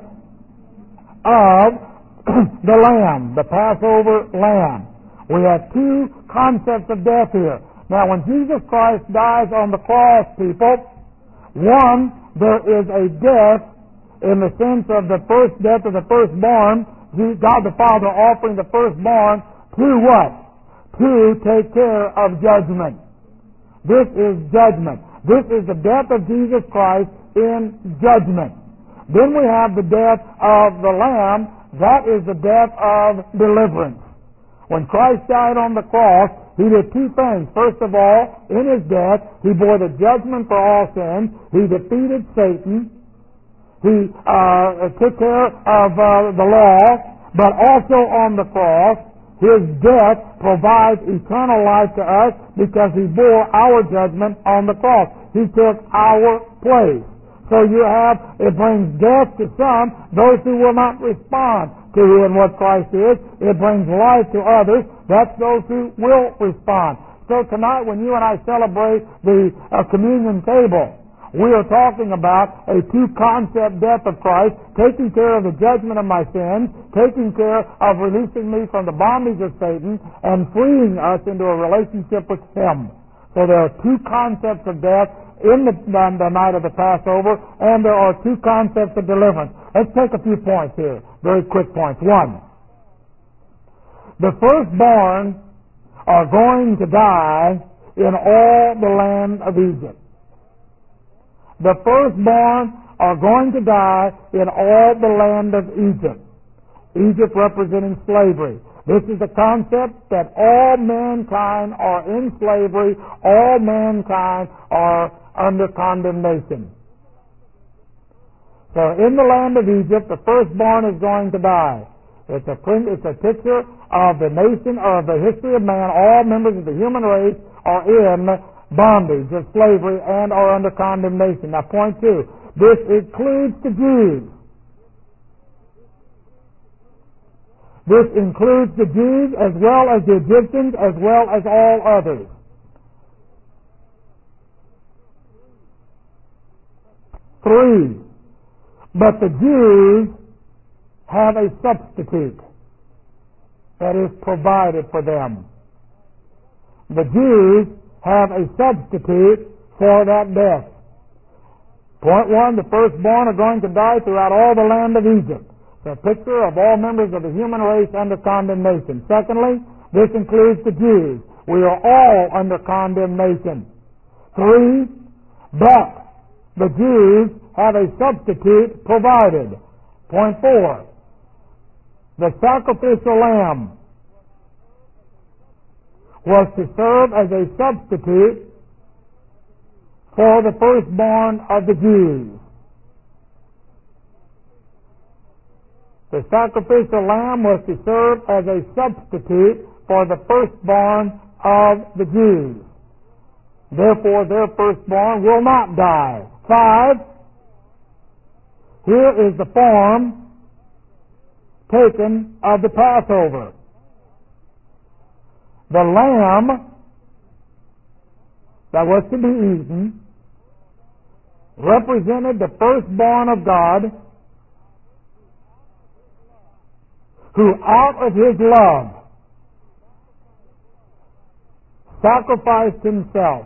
of the lamb, the Passover lamb. We have two concepts of death here. Now, when Jesus Christ dies on the cross, people, one, there is a death in the sense of the first death of the firstborn, God the Father offering the firstborn to what? To take care of judgment. This is judgment. This is the death of Jesus Christ in judgment. Then we have the death of the Lamb. That is the death of deliverance. When Christ died on the cross, He did two things. First of all, in His death, He bore the judgment for all sins. He defeated Satan. He took care of the law. But also on the cross, His death provides eternal life to us because He bore our judgment on the cross. He took our place. So you have, it brings death to some, those who will not respond to who and what Christ is. It brings life to others. That's those who will respond. So tonight when you and I celebrate the communion table, we are talking about a two-concept death of Christ, taking care of the judgment of my sins, taking care of releasing me from the bondage of Satan, and freeing us into a relationship with Him. So there are two concepts of death in the night of the Passover, and there are two concepts of deliverance. Let's take a few points here, very quick points. One, the firstborn are going to die in all the land of Egypt. The firstborn are going to die in all the land of Egypt. Egypt representing slavery. This is the concept that all mankind are in slavery, all mankind are under condemnation. So in the land of Egypt, the firstborn is going to die. It's a picture of the nation or of the history of man. All members of the human race are in bondage of slavery and are under condemnation. Now, point two, this includes the Jews. This includes the Jews as well as the Egyptians as well as all others. Three, but the Jews have a substitute that is provided for them. The Jews have a substitute for that death. Point one, the firstborn are going to die throughout all the land of Egypt. It's a picture of all members of the human race under condemnation. Secondly, this includes the Jews. We are all under condemnation. Three, but the Jews have a substitute provided. Point four, the sacrificial lamb was to serve as a substitute for the firstborn of the Jews. The sacrificial lamb was to serve as a substitute for the firstborn of the Jews. Therefore, their firstborn will not die. 5, here is the form taken of the Passover. The lamb that was to be eaten represented the firstborn of God, who out of His love sacrificed Himself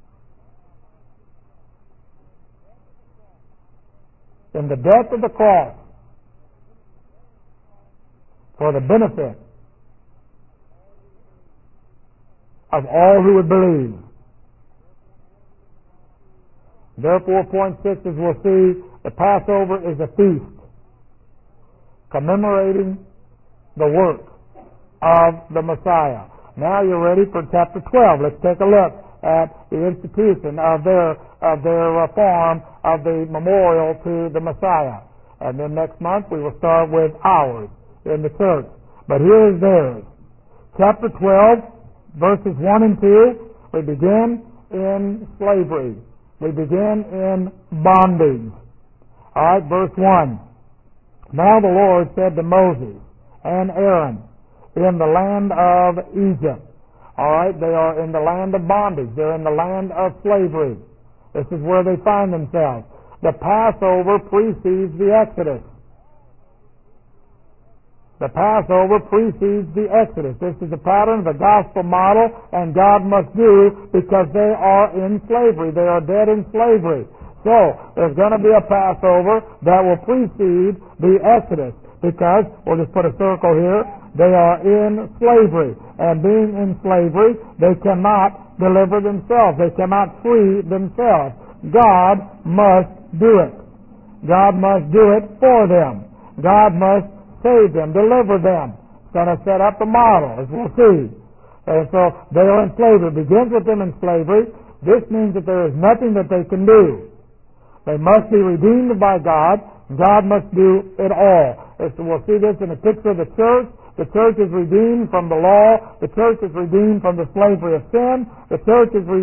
in the death of the cross for the benefit of all who would believe. Therefore, point 6, as we'll see, the Passover is a feast commemorating the work of the Messiah. Now you're ready for chapter 12. Let's take a look at the institution of their form of the memorial to the Messiah. And then next month we will start with ours in the church. But here is theirs. Chapter 12, verses 1 and 2, we begin in slavery. We begin in bondage. All right, verse 1. Now the Lord said to Moses and Aaron in the land of Egypt. All right, they are in the land of bondage. They're in the land of slavery. This is where they find themselves. The Passover precedes the Exodus. The Passover precedes the Exodus. This is the pattern, the gospel model, and God must do because they are in slavery. They are dead in slavery. So, there's going to be a Passover that will precede the Exodus because, we'll just put a circle here, they are in slavery. And being in slavery, they cannot deliver themselves. They cannot free themselves. God must do it. God must do it for them. God must save them, deliver them. It's going to set up the model, as we'll see. And so they are in slavery. It begins with them in slavery. This means that there is nothing that they can do. They must be redeemed by God. God must do it all. So we'll see this in the picture of the church. The church is redeemed from the law. The church is redeemed from the slavery of sin. The church is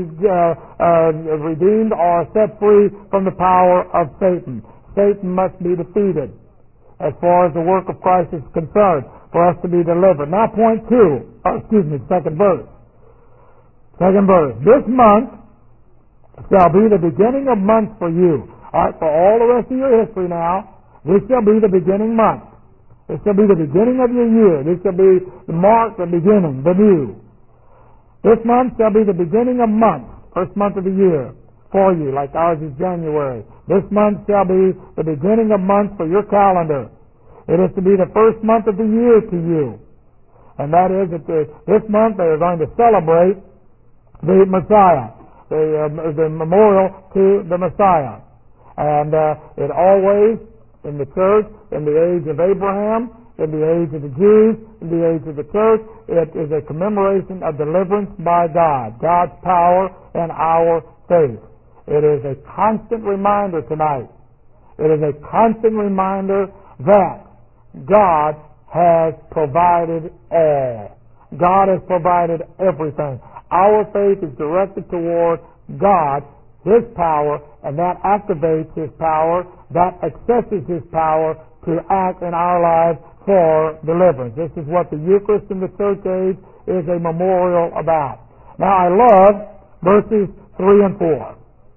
redeemed or set free from the power of Satan. Satan must be defeated as far as the work of Christ is concerned for us to be delivered. Now point 2, second verse. Second verse. This month shall be the beginning of months for you. All right, for all the rest of your history now, this shall be the beginning month. This shall be the beginning of your year. This shall be the mark, the beginning, the new. This month shall be the beginning of months, first month of the year for you, like ours is January. This month shall be the beginning of months for your calendar. It is to be the first month of the year to you. And that is that this month they are going to celebrate the Messiah, the memorial to the Messiah. And it always, in the church, in the age of Abraham, in the age of the Jews, in the age of the church, it is a commemoration of deliverance by God, God's power and our faith. It is a constant reminder tonight. It is a constant reminder that God has provided all. God has provided everything. Our faith is directed toward God, His power, and that activates His power, that accesses His power to act in our lives for deliverance. This is what the Eucharist in the church age is a memorial about. Now I love verses 3 and 4.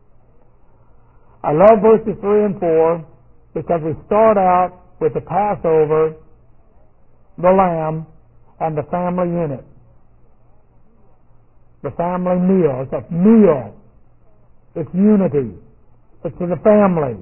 I love verses 3 and 4 because we start out with the Passover, the lamb, and the family unit. The family meal. It's a meal. It's unity. It's in the family.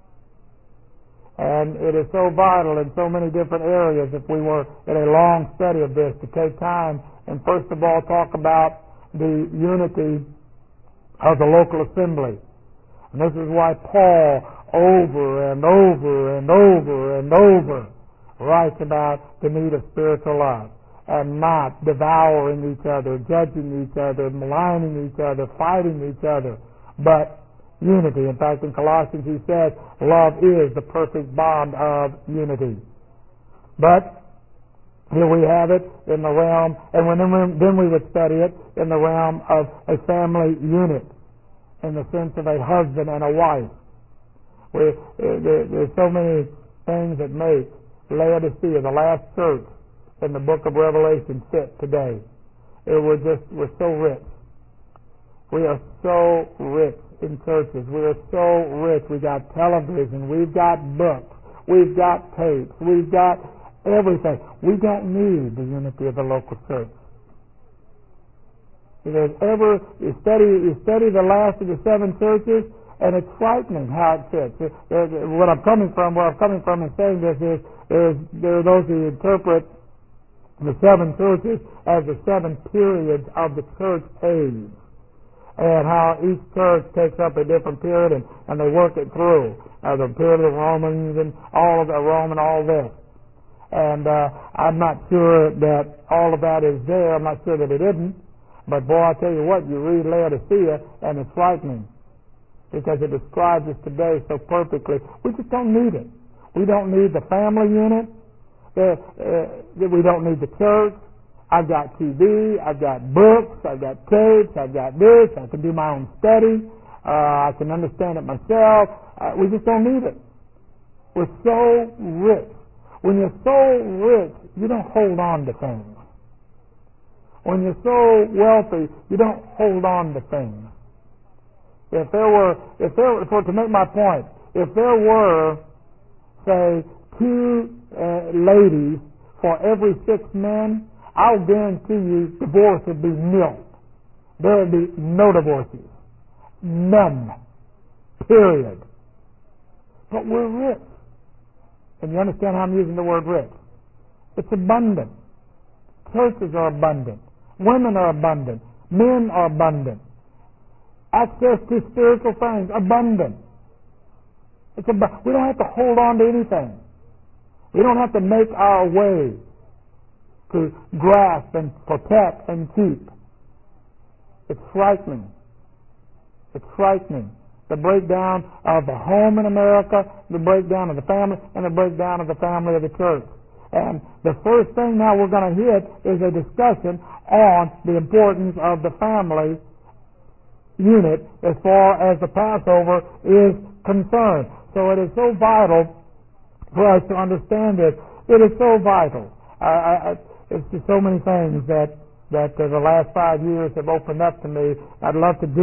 And it is so vital in so many different areas if we were in a long study of this to take time and first of all talk about the unity of the local assembly. And this is why Paul over and over and over and over writes about the need of spiritual love and not devouring each other, judging each other, maligning each other, fighting each other, but unity. In fact, in Colossians he says, love is the perfect bond of unity. But here we have it in the realm, and then we would study it in the realm of a family unit, in the sense of a husband and a wife. There's so many things that make Laodicea, the last church in the book of Revelation, fit today. We're so rich. We are so rich in churches. We are so rich. We got television. We've got books. We've got tapes. We've got everything. We don't need the unity of the local church. You study the last of the 7 churches, and it's frightening how it fits. Where I'm coming from in saying this is there are those who interpret the seven churches as the seven periods of the church age, and how each church takes up a different period, and they work it through. The period of the Romans and all of the Rome and all this. And I'm not sure that all of that is there. I'm not sure that it isn't. But boy, I tell you what, you read Laodicea, and it's frightening, because it describes us today so perfectly. We just don't need it. We don't need the family unit. We don't need the church. I've got TV, I've got books, I've got tapes, I've got this, I can do my own study, I can understand it myself. We just don't need it. We're so rich. When you're so rich, you don't hold on to things. When you're so wealthy, you don't hold on to things. To make my point, if there were, say, 2 ladies for every 6 men, I'll guarantee you divorce would be nil. There would be no divorces. None. Period. But we're rich. And you understand how I'm using the word rich? It's abundant. Churches are abundant. Women are abundant. Men are abundant. Access to spiritual things, abundant. We don't have to hold on to anything. We don't have to make our way to grasp and protect and keep. It's frightening. It's frightening. The breakdown of the home in America, the breakdown of the family, and the breakdown of the family of the church. And the first thing now we're going to hit is a discussion on the importance of the family unit as far as the Passover is concerned. So it is so vital for us to understand this. It is so vital. It's just so many things that the last 5 years have opened up to me. I'd love to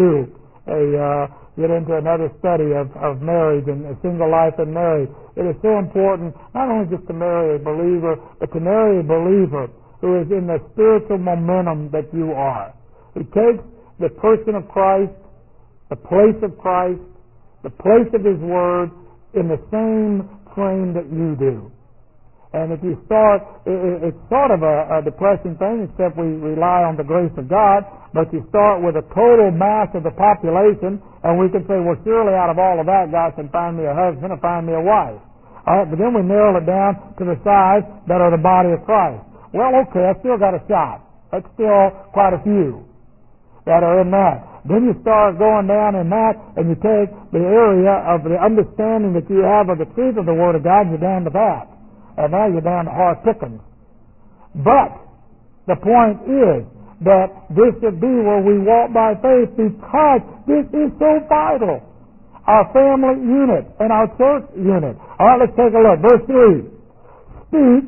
get into another study of marriage and a single life in marriage. It is so important not only just to marry a believer, but to marry a believer who is in the spiritual momentum that you are. He takes the person of Christ, the place of Christ, the place of His Word in the same frame that you do. And if you start, it's sort of a depressing thing, except we rely on the grace of God, but you start with a total mass of the population, and we can say, well, surely out of all of that, God can find me a husband or find me a wife. All right, but then we narrow it down to the size that are the body of Christ. Well, okay, I still got a shot. That's still quite a few that are in that. Then you start going down in that, and you take the area of the understanding that you have of the truth of the Word of God, and you're down to that. And now you're down to hard pickings. But the point is that this should be where we walk by faith, because this is so vital. Our family unit and our church unit. All right, let's take a look. Verse 3. Speak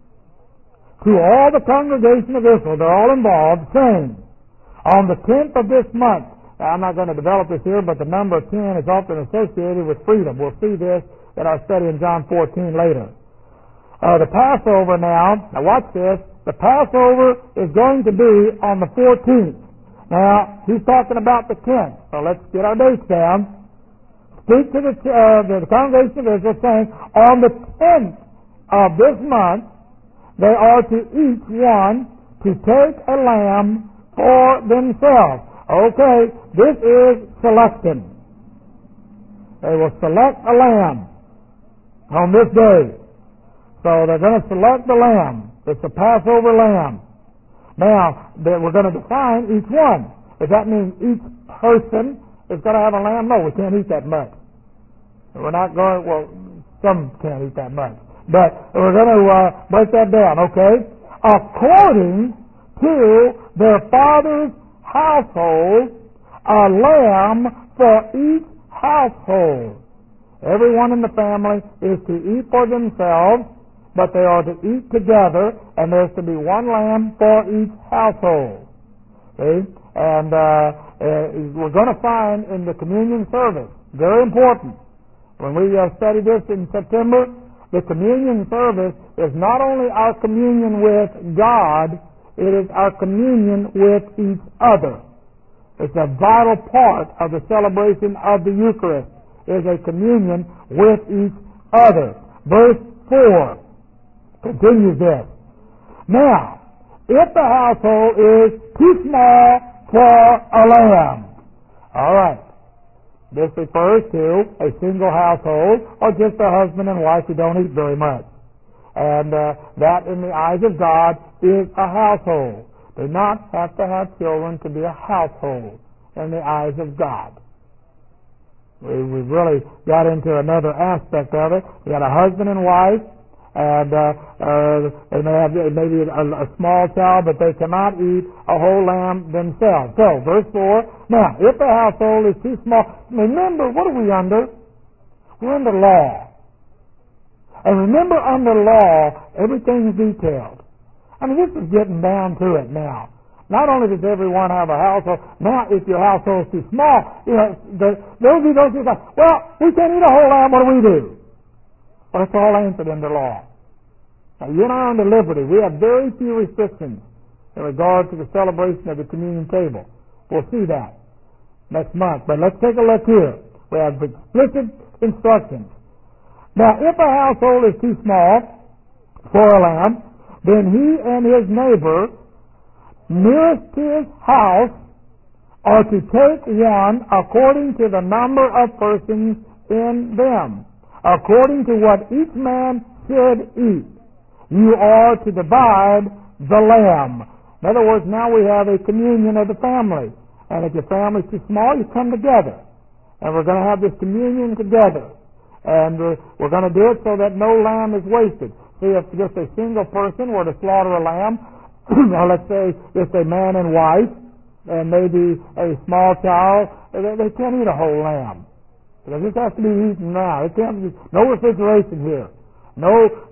to all the congregation of Israel, they're all involved, saying, on the 10th of this month, now, I'm not going to develop this here, but the number 10 is often associated with freedom. We'll see this in our study in John 14 later. The Passover now watch this, the Passover is going to be on the 14th. Now, he's talking about the 10th, so let's get our dates down. Speak to the congregation of Israel, saying, on the 10th of this month, they are to each one to take a lamb for themselves. Okay, this is selection. They will select a lamb on this day. So they're going to select the lamb. It's a Passover lamb. Now, we're going to define each one. Does that mean each person is going to have a lamb? No, we can't eat that much. We're not going, well, some can't eat that much. But we're going to break that down, okay? According to their father's household, a lamb for each household. Everyone in the family is to eat for themselves, but they are to eat together, and there's to be one lamb for each household. See? And we're going to find in the communion service, very important, when we study this in September, the communion service is not only our communion with God, it is our communion with each other. It's a vital part of the celebration of the Eucharist, is a communion with each other. Verse 4 continues this. Now, if the household is too small for a lamb. All right. This refers to a single household or just a husband and wife who don't eat very much. And that in the eyes of God is a household. Do not have to have children to be a household in the eyes of God. We really got into another aspect of it. We got a husband and wife, and they may have maybe a small child, but they cannot eat a whole lamb themselves. So, verse 4, now, if the household is too small, remember, what are we under? We're under law. And remember, under law, everything is detailed. I mean, this is getting down to it now. Not only does everyone have a household, now if your household is too small, those who say, well, we can't eat a whole lamb, what do we do? Well, it's all answered under law. Now, you and I are under liberty. We have very few restrictions in regard to the celebration of the communion table. We'll see that next month. But let's take a look here. We have explicit instructions. Now, if a household is too small for a lamb, then he and his neighbor nearest to his house are to take one according to the number of persons in them, according to what each man should eat. You are to divide the lamb. In other words, now we have a communion of the family. And if your family is too small, you come together. And we're going to have this communion together. And we're going to do it so that no lamb is wasted. See, if just a single person were to slaughter a lamb, or let's say just a man and wife, and maybe a small child, they can't eat a whole lamb. Because this has to be eaten now. It can't be, no refrigeration here. No,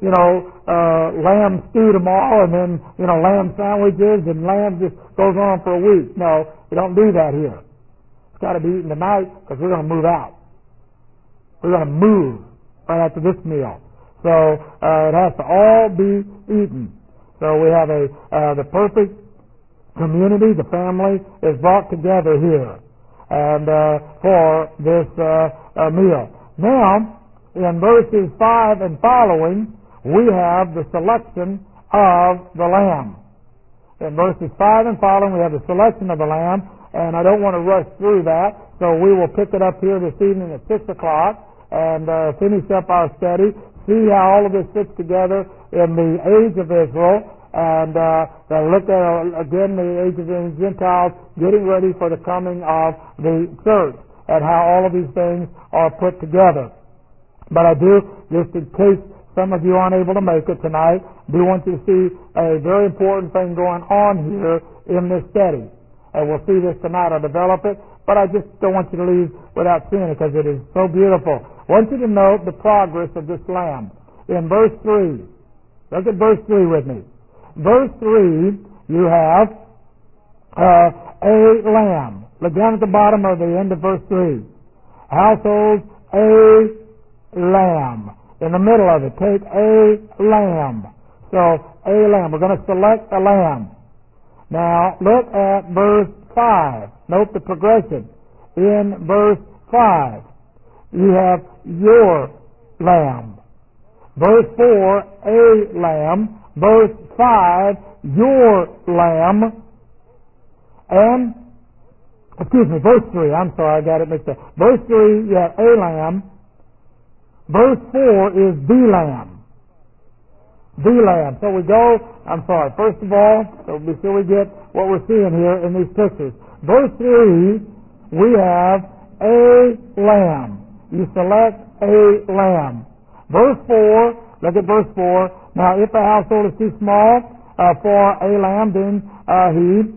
lamb stew tomorrow and then, lamb sandwiches and lamb just goes on for a week. No, we don't do that here. It's got to be eaten tonight because we're going to move out. We're going to move right after this meal. So it has to all be eaten. So we have the perfect community, the family is brought together here and for this meal. Now, in verses 5 and following, we have the selection of the lamb. In verses 5 and following, we have the selection of the lamb, and I don't want to rush through that, so we will pick it up here this evening at 6 o'clock and finish up our study, see how all of this fits together in the age of Israel, and look at, again, the age of the Gentiles getting ready for the coming of the church, and how all of these things are put together. But I do, just in case some of you aren't able to make it tonight, do want you to see a very important thing going on here in this study. And we'll see this tonight. I'll develop it, but I just don't want you to leave without seeing it because it is so beautiful. I want you to note the progress of this lamb. In verse 3, look at verse 3 with me. Verse 3, you have a lamb. Look down at the bottom of the end of verse 3. Household, a lamb. In the middle of it, take a lamb. So, a lamb. We're going to select a lamb. Now, look at verse 5. Note the progression. In verse 5, you have your lamb. Verse 4, a lamb. Verse 5, your lamb. And, verse 3. I'm sorry, I got it mixed up. Verse 3, you have a lamb. Verse 4 is the lamb. The lamb. So we go, first of all, so be sure we get what we're seeing here in these pictures. Verse 3, we have a lamb. You select a lamb. Verse 4, look at verse 4. Now, if the household is too small for a lamb, then he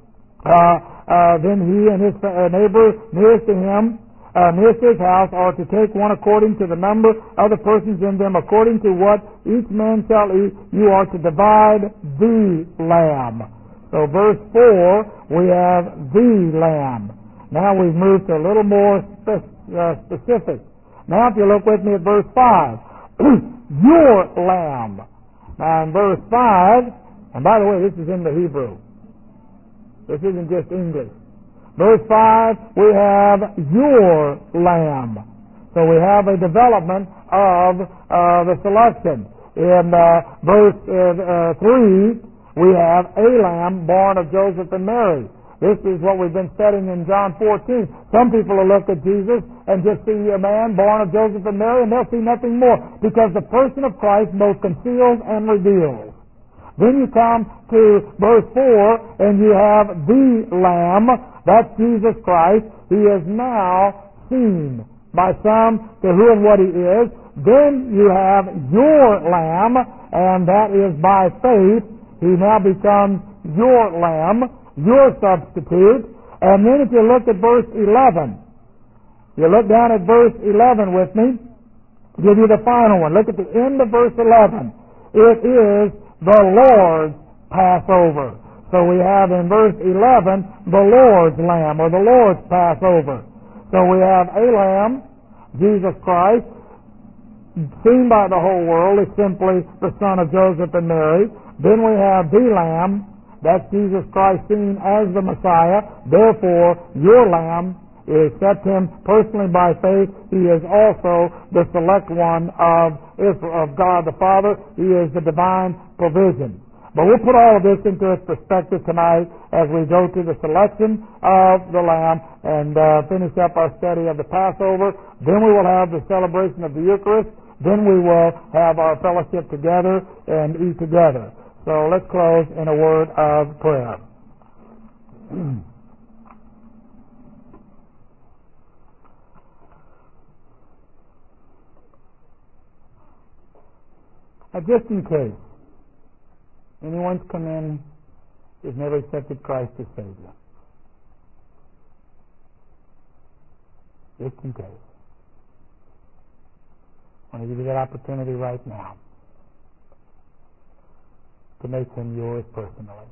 and his neighbor nearest to him, nearest his house, are to take one according to the number of the persons in them, according to what each man shall eat. You are to divide the lamb. So verse 4, we have the lamb. Now we've moved to a little more specific. Now if you look with me at verse 5, your lamb. Now in verse 5, and by the way, this is in the Hebrew. This isn't just English. Verse 5, we have your lamb. So we have a development of the selection. In verse 3, We have a lamb born of Joseph and Mary. This is what we've been studying in John 14. Some people will look at Jesus and just see a man born of Joseph and Mary, and they'll see nothing more, because the person of Christ both conceals and reveals. Then you come to verse 4, and you have the Lamb. That's Jesus Christ. He is now seen by some to who and what He is. Then you have your Lamb, and that is by faith. He now becomes your Lamb, your substitute. And then if you look at verse 11, you look down at verse 11 with me, give you the final one. Look at the end of verse 11. It is the Lord's Passover. So we have in verse 11 the Lord's Lamb, or the Lord's Passover. So we have a Lamb, Jesus Christ, seen by the whole world, is simply the son of Joseph and Mary. Then we have the Lamb, that's Jesus Christ seen as the Messiah. Therefore, your Lamb is accept Him personally by faith. He is also the select one of God the Father. He is the divine provision. But we'll put all of this into its perspective tonight as we go to the selection of the Lamb and finish up our study of the Passover. Then we will have the celebration of the Eucharist. Then we will have our fellowship together and eat together. So let's close in a word of prayer. Just in case anyone's come in who's never accepted Christ as Savior, just in case, I want to give you that opportunity right now to make Him yours personally.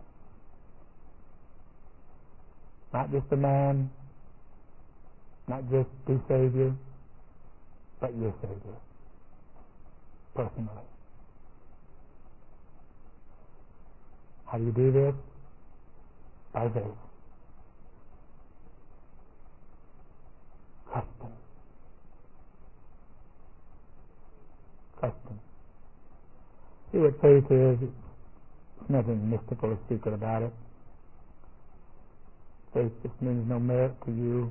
Not just a man, not just the Savior, but your Savior, personally. How do you do this? By faith. Trust Him. Trust Him. See what faith is. There's nothing mystical or secret about it. Faith just means no merit to you.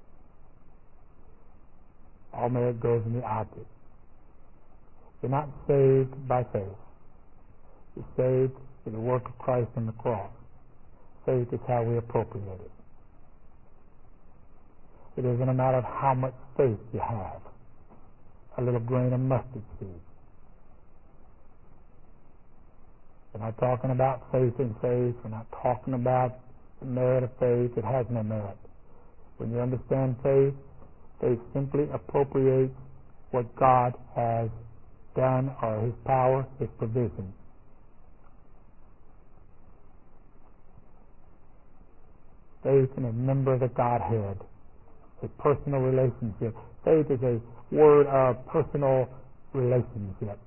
All merit goes in the object. You're not saved by faith. You're saved through the work of Christ on the cross. Faith is how we appropriate it. It isn't a matter of how much faith you have. A little grain of mustard seed. We're not talking about faith in faith. We're not talking about the merit of faith. It has no merit. When you understand faith, faith simply appropriates what God has done, or His power, His provision. Faith in a member of the Godhead, a personal relationship. Faith is a word of personal relationship.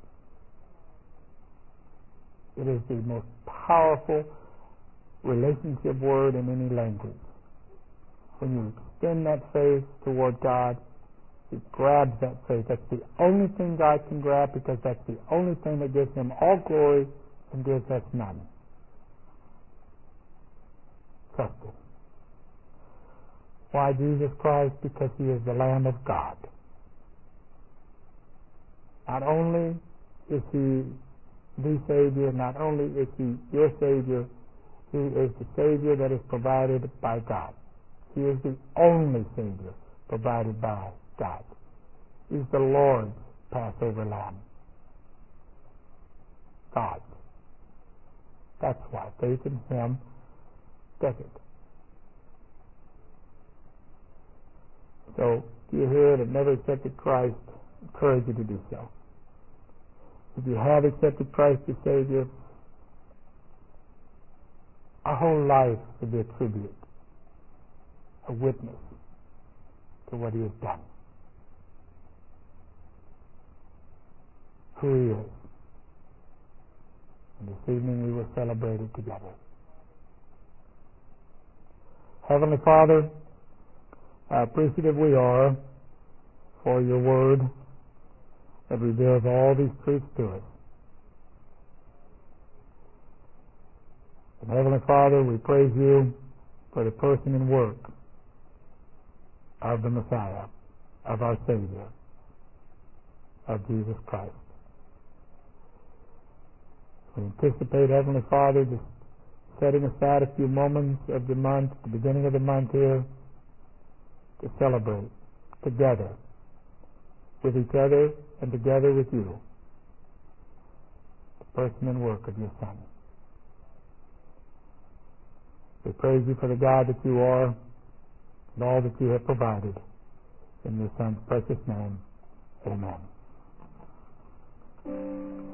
It is the most powerful relationship word in any language. When you extend that faith toward God, He grabs that faith. That's the only thing God can grab, because that's the only thing that gives Him all glory and gives us none. Trust Him. Why Jesus Christ? Because He is the Lamb of God. Not only is He the Savior, not only is He your Savior, He is the Savior that is provided by God. He is the only Savior provided by God. He's the Lord's Passover Lamb. God. That's why faith in Him does it. So, if you're here that never accepted Christ, I encourage you to do so. If you have accepted Christ as Savior, our whole life should be a tribute, a witness to what He has done, who He is. And this evening we will celebrate it together. Heavenly Father, how appreciative we are for Your Word that reveals all these truths to us. And Heavenly Father, we praise you for the person and work of the Messiah, of our Savior, of Jesus Christ. We anticipate, Heavenly Father, just setting aside a few moments of the month, the beginning of the month here, to celebrate together with each other and together with you the person and work of your Son. We praise you for the God that you are and all that you have provided. In your Son's precious name, amen.